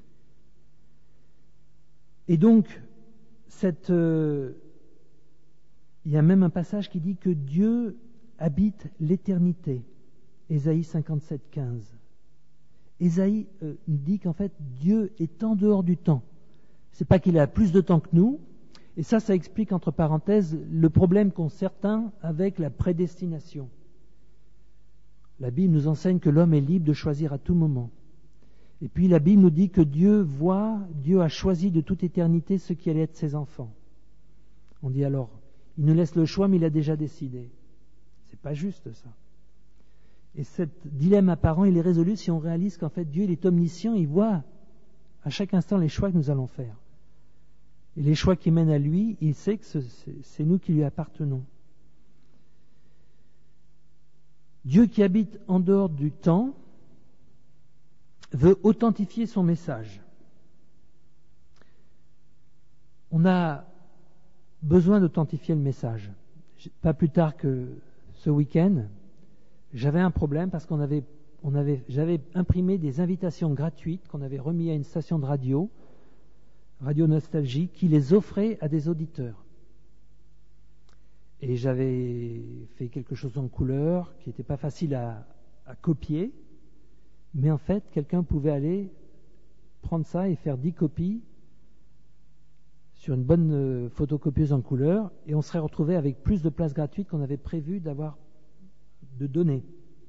Et donc, cette, euh, il y a même un passage qui dit que Dieu habite l'éternité. Ésaïe cinquante-sept, quinze. Ésaïe euh, dit qu'en fait, Dieu est en dehors du temps. C'est pas qu'il a plus de temps que nous. Et ça, ça explique, entre parenthèses, le problème qu'ont certains avec la prédestination. La Bible nous enseigne que l'homme est libre de choisir à tout moment. Et puis la Bible nous dit que Dieu voit, Dieu a choisi de toute éternité ce qui allait être ses enfants. On dit alors, il nous laisse le choix, mais il a déjà décidé. C'est pas juste ça. Et ce dilemme apparent, il est résolu si on réalise qu'en fait Dieu il est omniscient, il voit à chaque instant les choix que nous allons faire. Et les choix qui mènent à lui, il sait que c'est nous qui lui appartenons. Dieu qui habite en dehors du temps veut authentifier son message. On a besoin d'authentifier le message. Pas plus tard que ce week-end, j'avais un problème parce qu'on avait, on avait, j'avais imprimé des invitations gratuites qu'on avait remises à une station de radio, Radio Nostalgie, qui les offrait à des auditeurs. Et j'avais fait quelque chose en couleur qui n'était pas facile à, à copier, mais en fait, quelqu'un pouvait aller prendre ça et faire dix copies sur une bonne euh, photocopieuse en couleur, et on serait retrouvé avec plus de places gratuites qu'on avait prévu d'avoir de donner.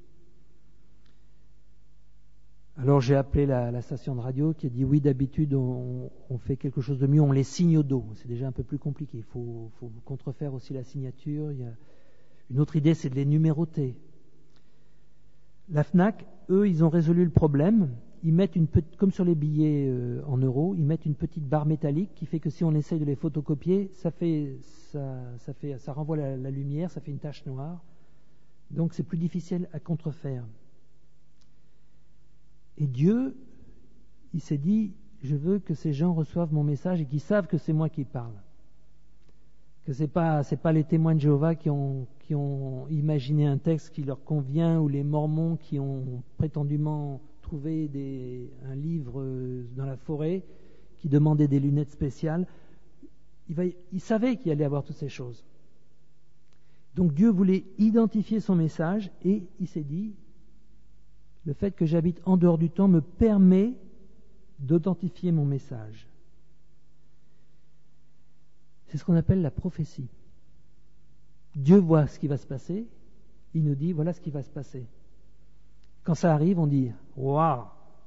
Alors j'ai appelé la, la station de radio qui a dit oui, d'habitude on, on fait quelque chose de mieux, on les signe au dos. C'est déjà un peu plus compliqué. Il faut, faut contrefaire aussi la signature. Il y a une autre idée, c'est de les numéroter. La Fnac, eux, ils ont résolu le problème. Ils mettent une petite, comme sur les billets euh, en euros, ils mettent une petite barre métallique qui fait que si on essaye de les photocopier, ça fait, ça, ça fait, ça renvoie la, la lumière, ça fait une tache noire. Donc c'est plus difficile à contrefaire. Et Dieu, il s'est dit, je veux que ces gens reçoivent mon message et qu'ils savent que c'est moi qui parle. Que c'est pas, c'est pas les témoins de Jéhovah qui ont, qui ont imaginé un texte qui leur convient, ou les Mormons qui ont prétendument trouvé des, un livre dans la forêt qui demandait des lunettes spéciales. Il, va, il savait qu'il allait avoir toutes ces choses. Donc Dieu voulait identifier son message et il s'est dit, le fait que j'habite en dehors du temps me permet d'authentifier mon message. C'est ce qu'on appelle la prophétie. Dieu voit ce qui va se passer, il nous dit voilà ce qui va se passer. Quand ça arrive, on dit waouh.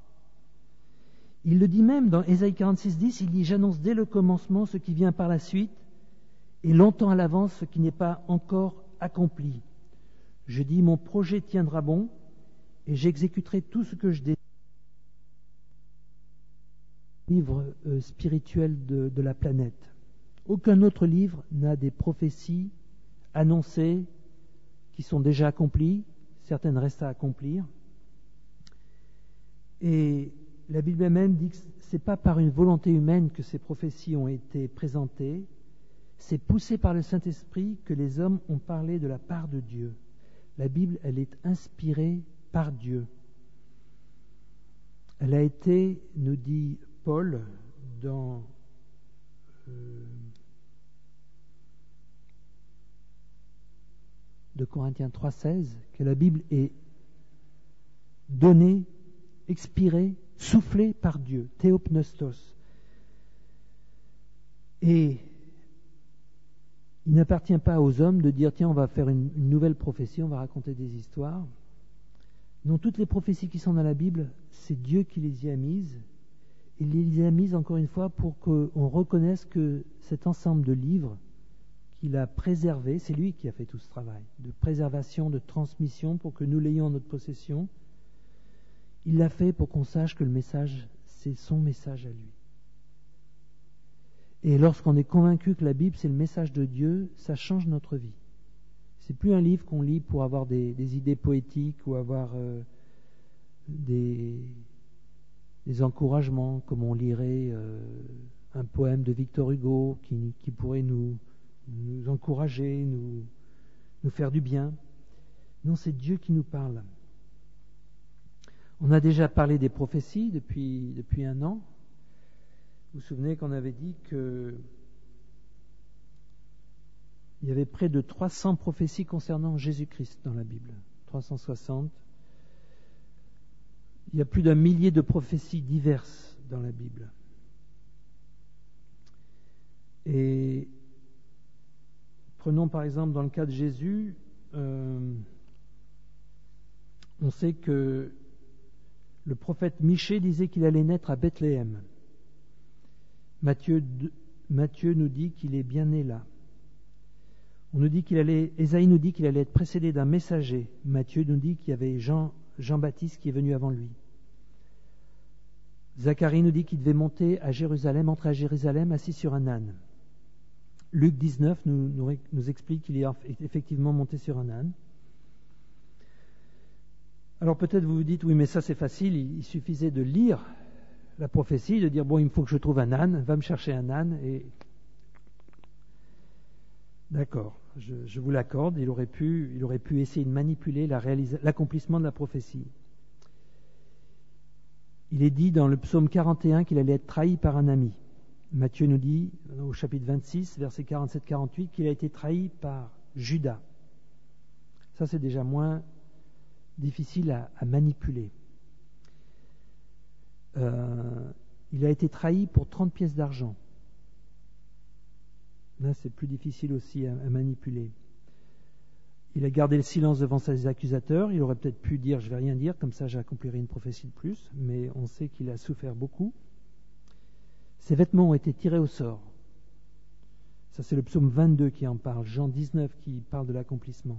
Il le dit même dans Ésaïe quarante-six, dix, il dit j'annonce dès le commencement ce qui vient par la suite et longtemps à l'avance ce qui n'est pas encore accompli. Je dis mon projet tiendra bon et j'exécuterai tout ce que je désire. Livre euh, spirituel de, de la planète. Aucun autre livre n'a des prophéties annoncées qui sont déjà accomplies, certaines restent à accomplir. Et la Bible elle-même dit que ce n'est pas par une volonté humaine que ces prophéties ont été présentées, c'est poussé par le Saint-Esprit que les hommes ont parlé de la part de Dieu. La Bible, elle est inspirée par Dieu. Elle a été, nous dit Paul, dans euh, de Corinthiens trois seize, que la Bible est donnée, expirée, soufflée par Dieu, théopneustos. Et il n'appartient pas aux hommes de dire tiens, on va faire une, une nouvelle prophétie, on va raconter des histoires. Non, toutes les prophéties qui sont dans la Bible, c'est Dieu qui les y a mises. Il les y a mises encore une fois pour qu'on reconnaisse que cet ensemble de livres qu'il a préservé, c'est lui qui a fait tout ce travail de préservation, de transmission pour que nous l'ayons en notre possession. Il l'a fait pour qu'on sache que le message, c'est son message à lui. Et lorsqu'on est convaincu que la Bible, c'est le message de Dieu, ça change notre vie. C'est plus un livre qu'on lit pour avoir des, des idées poétiques ou avoir euh, des, des encouragements, comme on lirait euh, un poème de Victor Hugo qui, qui pourrait nous, nous encourager, nous, nous faire du bien. Non, c'est Dieu qui nous parle. On a déjà parlé des prophéties depuis, depuis un an. Vous vous souvenez qu'on avait dit que il y avait près de trois cents prophéties concernant Jésus-Christ dans la Bible, trois cent soixante. Il y a plus d'un millier de prophéties diverses dans la Bible. Et prenons par exemple dans le cas de Jésus, euh, on sait que le prophète Michée disait qu'il allait naître à Bethléem. Matthieu, Matthieu nous dit qu'il est bien né là. On nous dit qu'il allait, Ésaïe nous dit qu'il allait être précédé d'un messager. Matthieu nous dit qu'il y avait Jean, Jean-Baptiste qui est venu avant lui. Zacharie nous dit qu'il devait monter à Jérusalem, entrer à Jérusalem assis sur un âne. Luc dix-neuf nous, nous, nous explique qu'il est effectivement monté sur un âne. Alors peut-être vous vous dites, oui mais ça c'est facile, il, il suffisait de lire la prophétie, de dire bon il faut que je trouve un âne, va me chercher un âne et... D'accord, je, je vous l'accorde, il aurait pu, il aurait pu essayer de manipuler la réalisa- l'accomplissement de la prophétie. Il est dit dans le psaume quarante et un qu'il allait être trahi par un ami. Matthieu nous dit, au chapitre vingt-six, versets quarante-sept à quarante-huit, qu'il a été trahi par Judas. Ça, c'est déjà moins difficile à, à manipuler. Euh, il a été trahi pour trente pièces d'argent. Là, c'est plus difficile aussi à, à manipuler. Il a gardé le silence devant ses accusateurs. Il aurait peut-être pu dire « je vais rien dire, comme ça j'accomplirai une prophétie de plus », mais on sait qu'il a souffert beaucoup. Ses vêtements ont été tirés au sort. Ça, c'est le psaume vingt-deux qui en parle, Jean dix-neuf qui parle de l'accomplissement.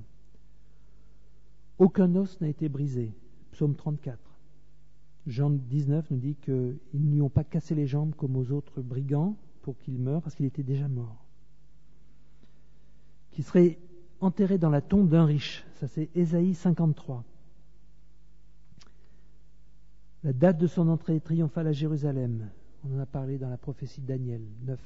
Aucun os n'a été brisé, psaume trente-quatre. Jean dix-neuf nous dit qu'ils ne lui ont pas cassé les jambes comme aux autres brigands pour qu'il meure, parce qu'il était déjà mort. Qui serait enterré dans la tombe d'un riche. Ça, c'est Ésaïe cinquante-trois. La date de son entrée triomphale à Jérusalem. On en a parlé dans la prophétie de Daniel neuf.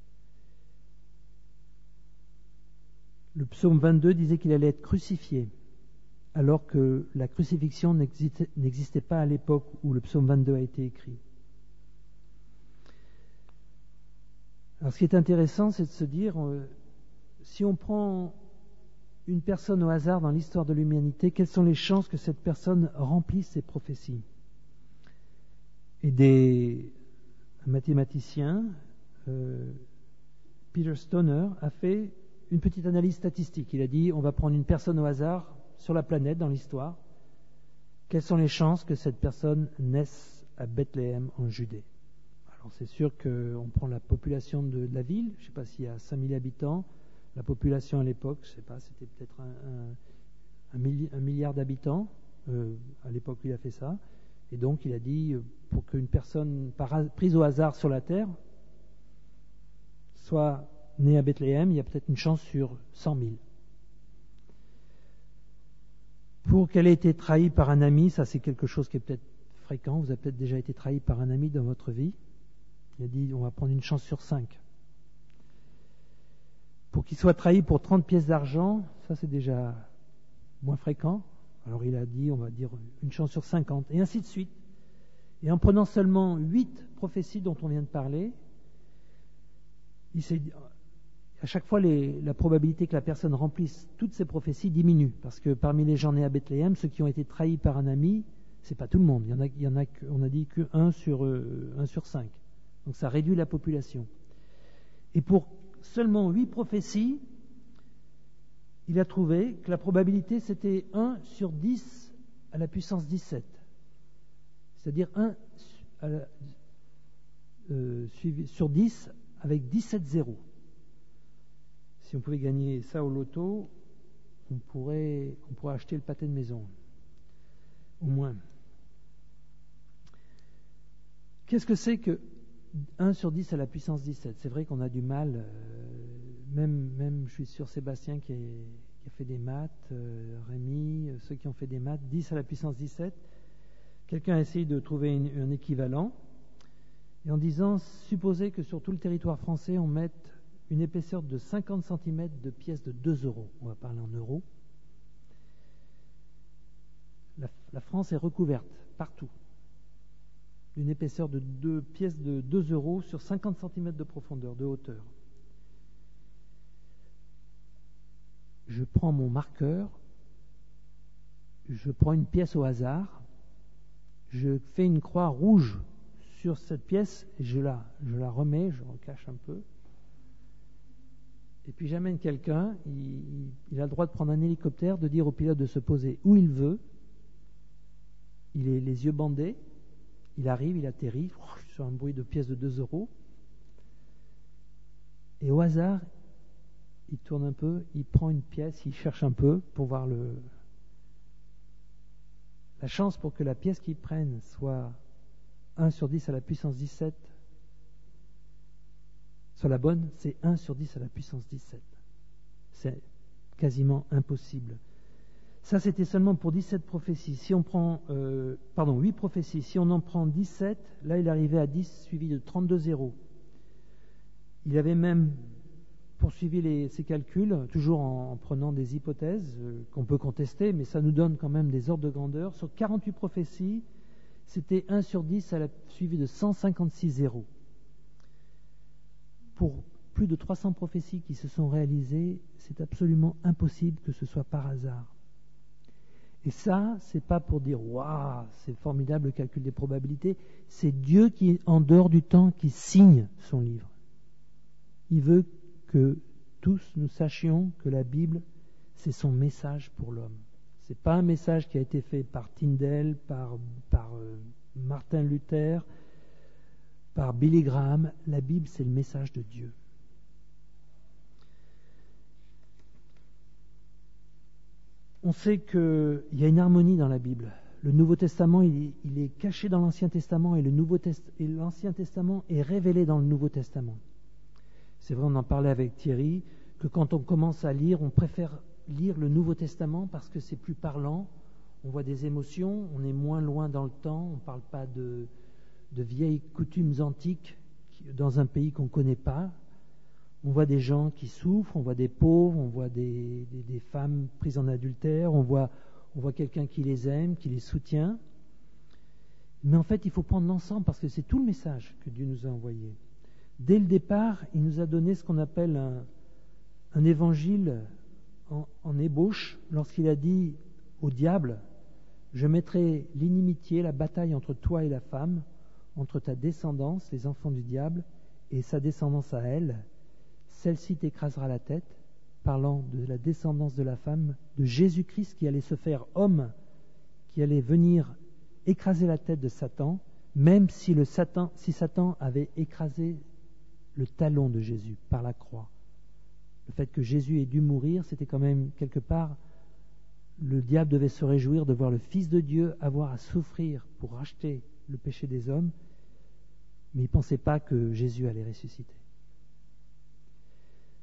Le psaume vingt-deux disait qu'il allait être crucifié, alors que la crucifixion n'existait, n'existait pas à l'époque où le psaume vingt-deux a été écrit. Alors, ce qui est intéressant, c'est de se dire, euh, si on prend une personne au hasard dans l'histoire de l'humanité, quelles sont les chances que cette personne remplisse ses prophéties? Et des mathématiciens, euh, Peter Stoner, a fait une petite analyse statistique. Il a dit, on va prendre une personne au hasard sur la planète dans l'histoire. Quelles sont les chances que cette personne naisse à Bethléem en Judée? Alors c'est sûr qu'on prend la population de, de la ville, je ne sais pas s'il y a cinq mille habitants. La population à l'époque, je ne sais pas, c'était peut-être un, un, un, milli, un milliard d'habitants, euh, à l'époque où il a fait ça. Et donc il a dit, pour qu'une personne par, prise au hasard sur la Terre soit née à Bethléem, il y a peut-être une chance sur cent mille. Pour qu'elle ait été trahie par un ami, ça c'est quelque chose qui est peut-être fréquent, vous avez peut-être déjà été trahi par un ami dans votre vie. Il a dit on va prendre une chance sur cinq. Pour qu'il soit trahi pour trente pièces d'argent, ça c'est déjà moins fréquent. Alors il a dit on va dire une chance sur cinquante, et ainsi de suite. Et en prenant seulement huit prophéties dont on vient de parler, il s'est dit, à chaque fois les, la probabilité que la personne remplisse toutes ces prophéties diminue, parce que parmi les gens nés à Bethléem, ceux qui ont été trahis par un ami, c'est pas tout le monde. Il y en a, il y en a que, on a dit que un sur euh, un sur cinq. Donc ça réduit la population. Et pour seulement huit prophéties, il a trouvé que la probabilité c'était un sur dix à la puissance dix-sept. C'est-à-dire un à la, euh, suivi, sur dix avec dix-sept zéros. Si on pouvait gagner ça au loto, on pourrait, on pourrait acheter le pâté de maison. Au moins. Qu'est-ce que c'est que un sur dix à la puissance dix-sept? C'est vrai qu'on a du mal, euh, même, même je suis sûr Sébastien qui, est, qui a fait des maths, euh, Rémi, euh, ceux qui ont fait des maths, dix à la puissance dix-sept. Quelqu'un a essayé de trouver une, un équivalent, et en disant, supposez que sur tout le territoire français, on mette une épaisseur de cinquante centimètres de pièces de deux euros. On va parler en euros. La, la France est recouverte partout d'une épaisseur de deux pièces de deux euros sur cinquante centimètres de profondeur, de hauteur. Je prends mon marqueur, je prends une pièce au hasard, je fais une croix rouge sur cette pièce et je la, je la remets, je recache un peu. Et puis j'amène quelqu'un, il, il a le droit de prendre un hélicoptère, de dire au pilote de se poser où il veut. Il est les yeux bandés, il arrive, il atterrit sur un bruit de pièces de deux euros. Et au hasard, il tourne un peu, il prend une pièce, il cherche un peu pour voir le... La chance pour que la pièce qu'il prenne soit un sur dix à la puissance dix-sept soit la bonne, c'est un sur dix à la puissance dix-sept. C'est quasiment impossible. Ça, c'était seulement pour dix-sept prophéties. Si on prend, euh, pardon, huit prophéties. Si on en prend dix-sept, là, il arrivait à dix, suivi de trente-deux zéros. Il avait même poursuivi les, ses calculs, toujours en, en prenant des hypothèses euh, qu'on peut contester, mais ça nous donne quand même des ordres de grandeur. Sur quarante-huit prophéties, c'était un sur dix à la, suivi de cent cinquante-six zéros. Pour plus de trois cents prophéties qui se sont réalisées, c'est absolument impossible que ce soit par hasard. Et ça, c'est pas pour dire waouh, c'est formidable le calcul des probabilités. C'est Dieu qui, en dehors du temps, qui signe son livre. Il veut que tous nous sachions que la Bible, c'est son message pour l'homme. C'est pas un message qui a été fait par Tyndale, par, par euh, Martin Luther, par Billy Graham. La Bible, c'est le message de Dieu. On sait qu'il y a une harmonie dans la Bible. Le Nouveau Testament, il, il est caché dans l'Ancien Testament et, le Nouveau Test, et l'Ancien Testament est révélé dans le Nouveau Testament. C'est vrai, on en parlait avec Thierry, que quand on commence à lire, on préfère lire le Nouveau Testament parce que c'est plus parlant, on voit des émotions, on est moins loin dans le temps, on ne parle pas de, de vieilles coutumes antiques qui, dans un pays qu'on ne connaît pas. On voit des gens qui souffrent, on voit des pauvres, on voit des, des, des femmes prises en adultère, on voit, on voit quelqu'un qui les aime, qui les soutient. Mais en fait, il faut prendre l'ensemble parce que c'est tout le message que Dieu nous a envoyé. Dès le départ, il nous a donné ce qu'on appelle un, un évangile en, en ébauche, lorsqu'il a dit au diable, je mettrai l'inimitié, la bataille entre toi et la femme, entre ta descendance, les enfants du diable, et sa descendance à elle. Celle-ci t'écrasera la tête, parlant de la descendance de la femme, de Jésus-Christ qui allait se faire homme, qui allait venir écraser la tête de Satan, même si, le Satan, si Satan avait écrasé le talon de Jésus par la croix. Le fait que Jésus ait dû mourir, c'était quand même quelque part, le diable devait se réjouir de voir le Fils de Dieu avoir à souffrir pour racheter le péché des hommes, mais il ne pensait pas que Jésus allait ressusciter.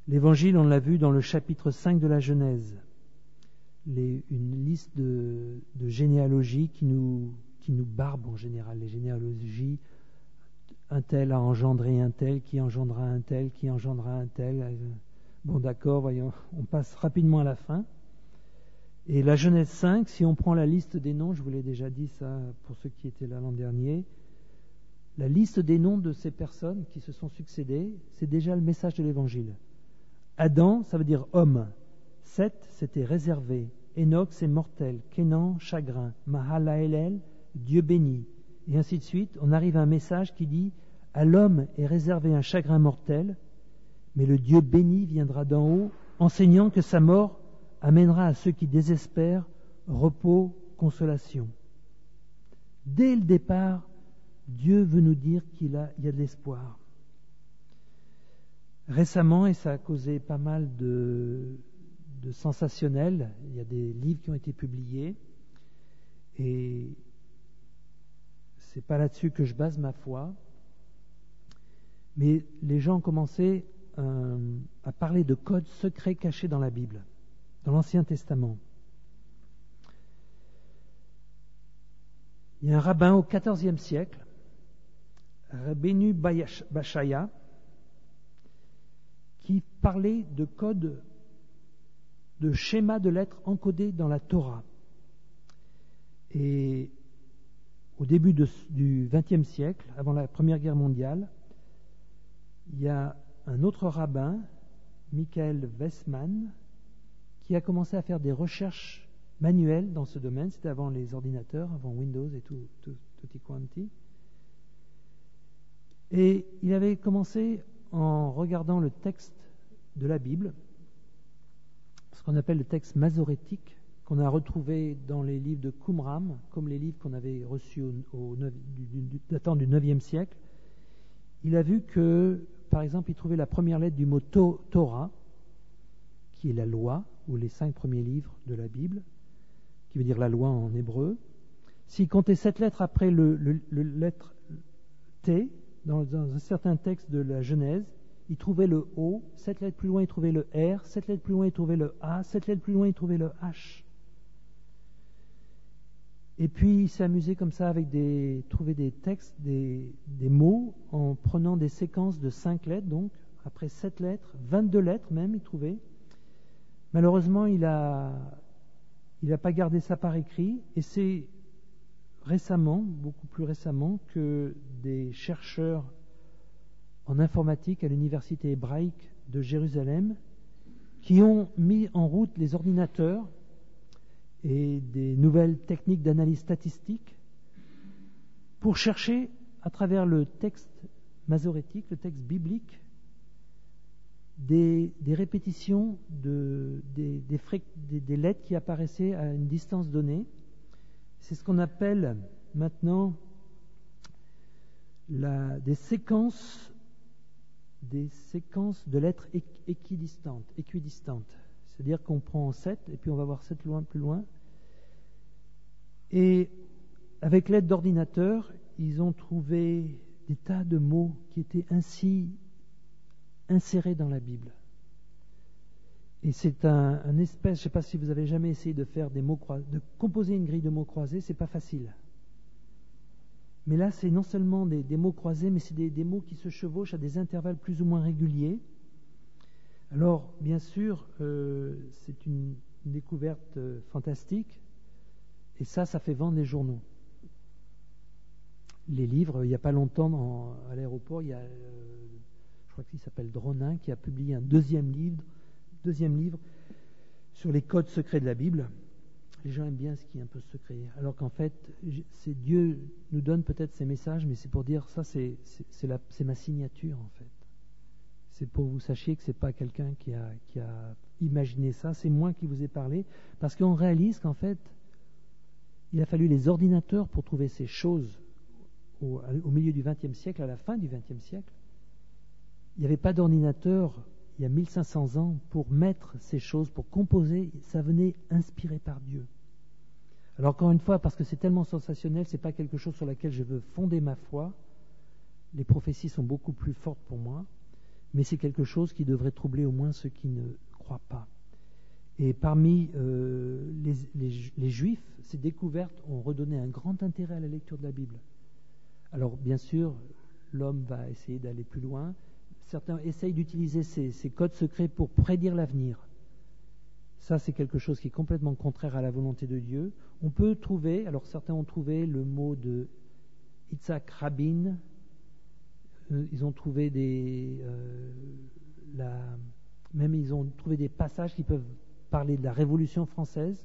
L'Évangile, on l'a vu dans le chapitre cinq de la Genèse, les, une liste de, de généalogies qui nous, qui nous barbe en général. Les généalogies, un tel a engendré un tel, qui engendra un tel, qui engendra un tel. Bon d'accord, voyons, on passe rapidement à la fin. Et la Genèse cinq, si on prend la liste des noms, je vous l'ai déjà dit ça pour ceux qui étaient là l'an dernier, la liste des noms de ces personnes qui se sont succédées, c'est déjà le message de l'Évangile. Adam, ça veut dire homme. Seth, c'était réservé. Enoch, c'est mortel. Kénan, chagrin. Mahalaélel, Dieu béni. Et ainsi de suite. On arrive à un message qui dit « À l'homme est réservé un chagrin mortel, mais le Dieu béni viendra d'en haut, enseignant que sa mort amènera à ceux qui désespèrent repos, consolation. » Dès le départ, Dieu veut nous dire qu'il a, il y a de l'espoir. Récemment, et ça a causé pas mal de, de sensationnel, il y a des livres qui ont été publiés, et c'est pas là-dessus que je base ma foi, mais les gens ont commencé euh, à parler de codes secrets cachés dans la Bible, dans l'Ancien Testament. Il y a un rabbin au quatorzième siècle, Rabbeinu Bachaya, qui parlait de codes, de schémas de lettres encodés dans la Torah. Et au début de, du vingtième siècle, avant la Première Guerre mondiale, il y a un autre rabbin, Michael Weissmann, qui a commencé à faire des recherches manuelles dans ce domaine. C'était avant les ordinateurs, avant Windows et tout, tout, tutti quanti. Et il avait commencé en regardant le texte de la Bible, ce qu'on appelle le texte masorétique, qu'on a retrouvé dans les livres de Qumran, comme les livres qu'on avait reçus au, au, du, du, datant du neuvième siècle. Il a vu que, par exemple, il trouvait la première lettre du mot to, Torah, qui est la loi, ou les cinq premiers livres de la Bible, qui veut dire la loi en hébreu. S'il comptait cette lettre après le, le, le lettre T, dans, dans un certain texte de la Genèse, il trouvait le O, sept lettres plus loin, il trouvait le R, sept lettres plus loin, il trouvait le A, sept lettres plus loin, il trouvait le H. Et puis, il s'est amusé comme ça avec des, trouver des textes, des, des mots, en prenant des séquences de cinq lettres, donc, après sept lettres, vingt-deux lettres même, il trouvait. Malheureusement, il a, il n'a pas gardé ça par écrit, et c'est récemment, beaucoup plus récemment, que des chercheurs en informatique à l'université hébraïque de Jérusalem qui ont mis en route les ordinateurs et des nouvelles techniques d'analyse statistique pour chercher à travers le texte masorétique, le texte biblique, des, des répétitions de, des, des, des, des lettres qui apparaissaient à une distance donnée. C'est ce qu'on appelle maintenant la, des séquences des séquences de lettres équidistantes, équidistantes. C'est-à-dire qu'on prend sept et puis on va voir sept loin, plus loin. Et avec l'aide d'ordinateurs, ils ont trouvé des tas de mots qui étaient ainsi insérés dans la Bible. Et c'est un, un espèce, je ne sais pas si vous avez jamais essayé de faire des mots croisés, de composer une grille de mots croisés, c'est pas facile. Mais là, c'est non seulement des, des mots croisés, mais c'est des, des mots qui se chevauchent à des intervalles plus ou moins réguliers. Alors, bien sûr, euh, c'est une, une découverte euh, fantastique, et ça, ça fait vendre les journaux. Les livres, il n'y a pas longtemps, dans, à l'aéroport, il y a, euh, je crois qu'il s'appelle Dronin, qui a publié un deuxième livre, deuxième livre sur les codes secrets de la Bible. Les gens aiment bien ce qui est un peu secret. Alors qu'en fait, c'est Dieu nous donne peut-être ces messages, mais c'est pour dire ça, c'est, c'est, c'est, la, c'est ma signature en fait. C'est pour que vous sachiez que c'est pas quelqu'un qui a, qui a imaginé ça, c'est moi qui vous ai parlé, parce qu'on réalise qu'en fait, il a fallu les ordinateurs pour trouver ces choses au, au milieu du vingtième siècle, à la fin du vingtième siècle. Il n'y avait pas d'ordinateur il y a mille cinq cents ans pour mettre ces choses, pour composer, ça venait inspiré par Dieu. Alors encore une fois, parce que c'est tellement sensationnel, c'est pas quelque chose sur lequel je veux fonder ma foi. Les prophéties sont beaucoup plus fortes pour moi, mais c'est quelque chose qui devrait troubler au moins ceux qui ne croient pas. Et parmi euh, les, les, les Juifs, ces découvertes ont redonné un grand intérêt à la lecture de la Bible. Alors bien sûr, l'homme va essayer d'aller plus loin. Certains essayent d'utiliser ces, ces codes secrets pour prédire l'avenir. Ça, c'est quelque chose qui est complètement contraire à la volonté de Dieu. On peut trouver, alors certains ont trouvé le mot de Yitzhak Rabin, euh, ils ont trouvé des, euh, la, même ils ont trouvé des passages qui peuvent parler de la Révolution française.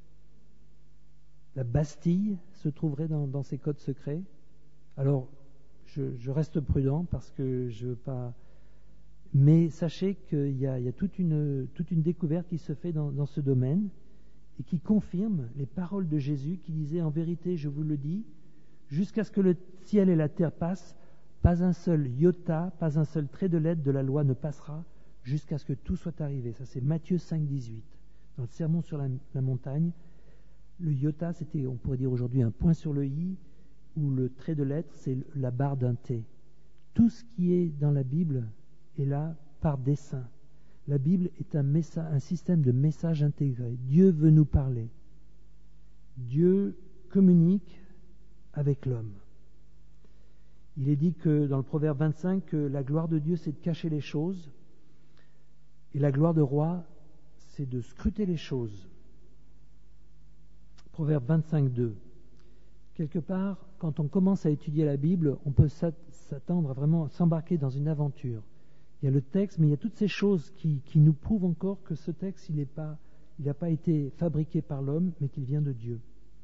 La Bastille se trouverait dans, dans ces codes secrets. Alors, je, je reste prudent parce que je veux pas. Mais sachez qu'il y a, il y a toute, une, toute une découverte qui se fait dans, dans ce domaine et qui confirme les paroles de Jésus qui disait « En vérité, je vous le dis, jusqu'à ce que le ciel et la terre passent, pas un seul iota, pas un seul trait de lettre de la loi ne passera jusqu'à ce que tout soit arrivé. » Ça, c'est Matthieu cinq, dix-huit. Dans le sermon sur la, la montagne, le iota, c'était, on pourrait dire aujourd'hui, un point sur le i, ou le trait de lettre, c'est la barre d'un T. Tout ce qui est dans la Bible est là par dessein. La Bible est un, messa- un système de messages intégrés. Dieu veut nous parler. Dieu communique avec l'homme. Il est dit que dans le Proverbe vingt-cinq que la gloire de Dieu, c'est de cacher les choses, et la gloire de roi, c'est de scruter les choses. Proverbe vingt-cinq, deux. Quelque part, quand on commence à étudier la Bible, on peut s'attendre à vraiment s'embarquer dans une aventure. Il y a le texte, mais il y a toutes ces choses qui, qui nous prouvent encore que ce texte, il n'a pas, il n'a pas été fabriqué par l'homme, mais qu'il vient de Dieu.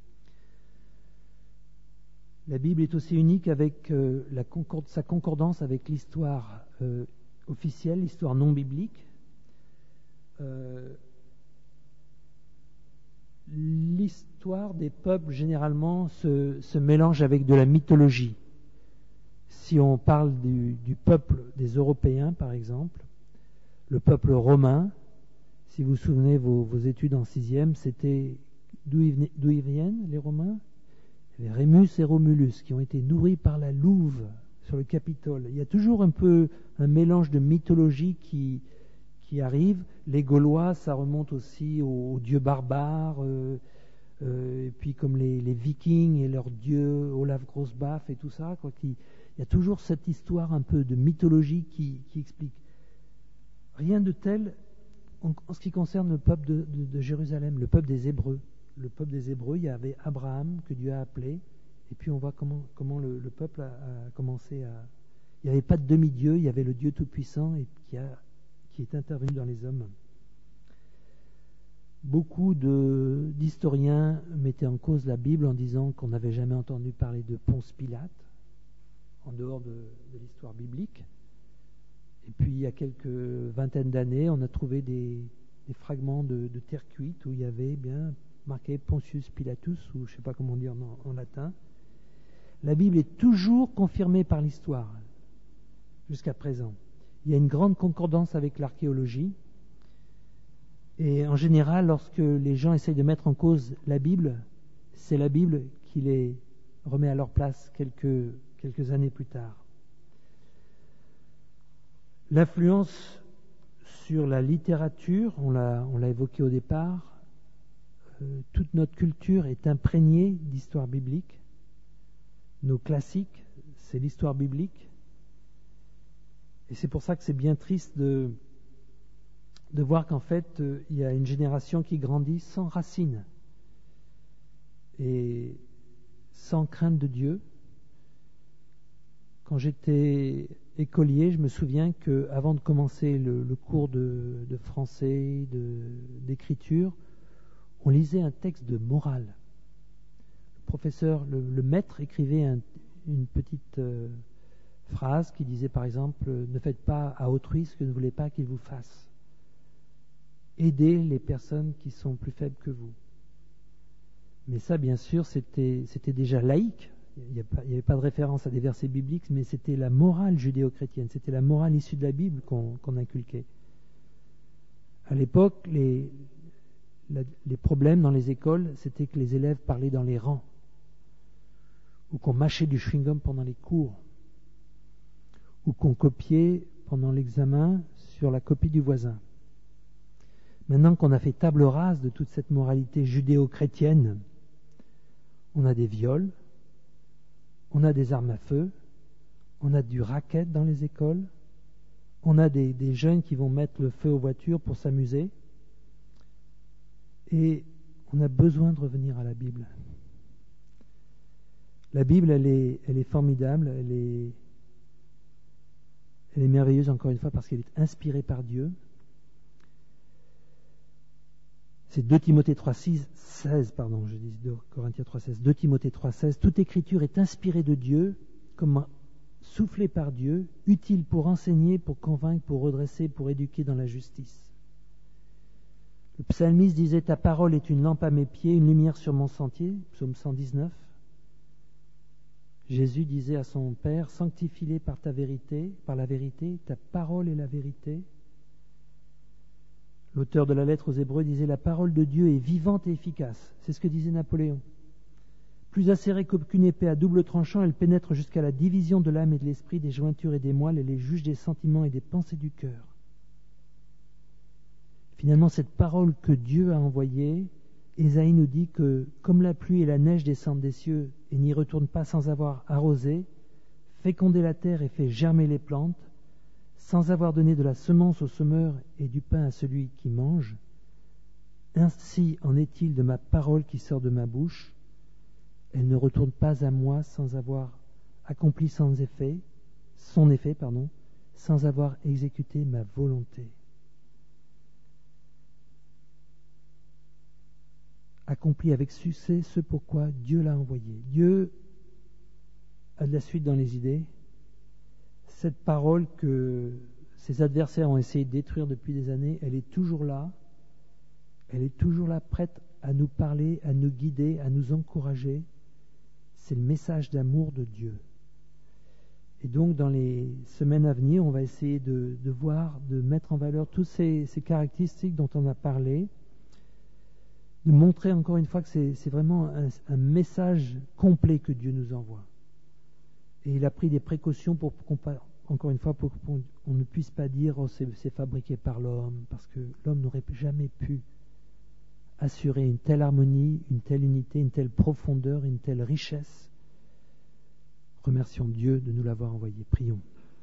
La Bible est aussi unique avec euh, la concorde, sa concordance avec l'histoire euh, officielle, l'histoire non biblique. Euh, l'histoire des peuples, généralement, se, se mélange avec de la mythologie. Si on parle du, du peuple des Européens, par exemple, le peuple romain, si vous vous souvenez vos, vos études en sixième, c'était d'où ils, venaient, d'où ils viennent, les Romains? Il y avait Rémus et Romulus qui ont été nourris par la louve sur le Capitole. Il y a toujours un peu un mélange de mythologie qui, qui arrive. Les Gaulois, ça remonte aussi aux, aux dieux barbares, euh, euh, et puis comme les, les Vikings et leurs dieux, Olaf Grossbaf et tout ça, quoi, qui, il y a toujours cette histoire un peu de mythologie qui, qui explique. Rien de tel en, en ce qui concerne le peuple de, de, de Jérusalem, le peuple des Hébreux. Le peuple des Hébreux, il y avait Abraham que Dieu a appelé, et puis on voit comment, comment le, le peuple a, a commencé à... Il n'y avait pas de demi-dieu, il y avait le Dieu Tout-Puissant et qui, a, qui est intervenu dans les hommes. Beaucoup de, d'historiens mettaient en cause la Bible en disant qu'on n'avait jamais entendu parler de Ponce Pilate, en dehors de, de l'histoire biblique. Et puis il y a quelques vingtaines d'années, on a trouvé des, des fragments de, de terre cuite où il y avait bien marqué Pontius Pilatus, ou je ne sais pas comment dire en, en latin. La Bible est toujours confirmée par l'histoire, jusqu'à présent. Il y a une grande concordance avec l'archéologie. Et en général, lorsque les gens essayent de mettre en cause la Bible, c'est la Bible qui les remet à leur place quelques, quelques années plus tard. L'influence sur la littérature, on l'a, on l'a évoqué au départ, euh, toute notre culture est imprégnée d'histoire biblique. Nos classiques, c'est l'histoire biblique. Et c'est pour ça que c'est bien triste de, de voir qu'en fait, euh, il y a une génération qui grandit sans racines et sans crainte de Dieu. Quand j'étais écolier, je me souviens qu'avant de commencer le, le cours de, de français, de, d'écriture, on lisait un texte de morale. Le professeur, le, le maître écrivait un, une petite euh, phrase qui disait par exemple « Ne faites pas à autrui ce que vous ne voulez pas qu'il vous fasse. Aidez les personnes qui sont plus faibles que vous. » Mais ça, bien sûr, c'était, c'était déjà laïque. Il n'y avait pas de référence à des versets bibliques, mais c'était la morale judéo-chrétienne, c'était la morale issue de la Bible qu'on, qu'on inculquait. À l'époque, les, la, les problèmes dans les écoles, c'était que les élèves parlaient dans les rangs, ou qu'on mâchait du chewing-gum pendant les cours, ou qu'on copiait pendant l'examen sur la copie du voisin. Maintenant qu'on a fait table rase de toute cette moralité judéo-chrétienne, on a des viols, on a des armes à feu, on a du racket dans les écoles, on a des, des jeunes qui vont mettre le feu aux voitures pour s'amuser, et on a besoin de revenir à la Bible. La Bible, elle est, elle est formidable, elle est, elle est merveilleuse encore une fois parce qu'elle est inspirée par Dieu. C'est deux Timothée trois seize, pardon, je dis deux Corinthiens trois seize, deux Timothée trois seize, toute écriture est inspirée de Dieu, comme soufflée par Dieu, utile pour enseigner, pour convaincre, pour redresser, pour éduquer dans la justice. Le psalmiste disait, ta parole est une lampe à mes pieds, une lumière sur mon sentier, psaume cent dix-neuf. Jésus disait à son Père, sanctifie-les par ta vérité, par la vérité, ta parole est la vérité. L'auteur de la lettre aux Hébreux disait, la parole de Dieu est vivante et efficace. C'est ce que disait Napoléon. Plus acérée qu'aucune épée à double tranchant, elle pénètre jusqu'à la division de l'âme et de l'esprit, des jointures et des moelles, et les juge des sentiments et des pensées du cœur. Finalement, cette parole que Dieu a envoyée, Ésaïe nous dit que, comme la pluie et la neige descendent des cieux et n'y retournent pas sans avoir arrosé, fécondé la terre et fait germer les plantes, sans avoir donné de la semence au semeur et du pain à celui qui mange, ainsi en est-il de ma parole qui sort de ma bouche. Elle ne retourne pas à moi sans avoir accompli sans effet, son effet, pardon, sans avoir exécuté ma volonté. Accompli avec succès ce pourquoi Dieu l'a envoyé. Dieu a de la suite dans les idées. Cette parole que ses adversaires ont essayé de détruire depuis des années, elle est toujours là. Elle est toujours là, prête à nous parler, à nous guider, à nous encourager. C'est le message d'amour de Dieu. Et donc, dans les semaines à venir, on va essayer de, de voir, de mettre en valeur toutes ces, ces caractéristiques dont on a parlé, de montrer encore une fois que c'est, c'est vraiment un, un message complet que Dieu nous envoie. Et il a pris des précautions pour qu'on, encore une fois, pour qu'on on ne puisse pas dire oh, c'est, c'est fabriqué par l'homme, parce que l'homme n'aurait jamais pu assurer une telle harmonie, une telle unité, une telle profondeur, une telle richesse. Remercions Dieu de nous l'avoir envoyé. Prions.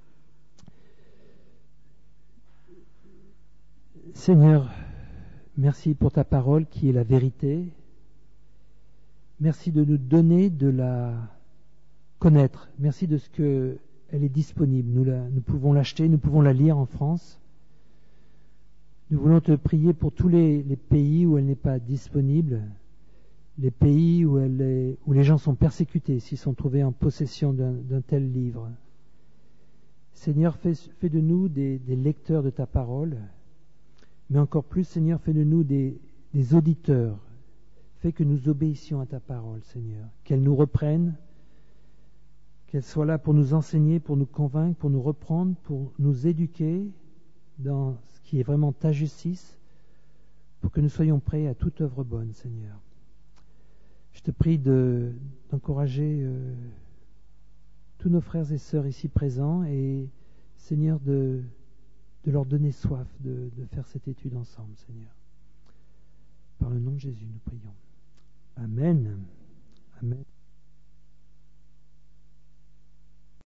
Seigneur, merci pour ta parole qui est la vérité. Merci de nous donner de la connaître. Merci de ce que elle est disponible. Nous, la, nous pouvons l'acheter, nous pouvons la lire en France. Nous voulons te prier pour tous les, les pays où elle n'est pas disponible, les pays où, elle est, où les gens sont persécutés s'ils sont trouvés en possession d'un, d'un tel livre. Seigneur, fais, fais de nous des, des lecteurs de ta parole, mais encore plus, Seigneur, fais de nous des, des auditeurs. Fais que nous obéissions à ta parole, Seigneur, qu'elle nous reprenne, qu'elle soit là pour nous enseigner, pour nous convaincre, pour nous reprendre, pour nous éduquer dans ce qui est vraiment ta justice, pour que nous soyons prêts à toute œuvre bonne, Seigneur. Je te prie de, d'encourager euh, tous nos frères et sœurs ici présents et, Seigneur, de, de leur donner soif de, de faire cette étude ensemble, Seigneur. Par le nom de Jésus, nous prions. Amen.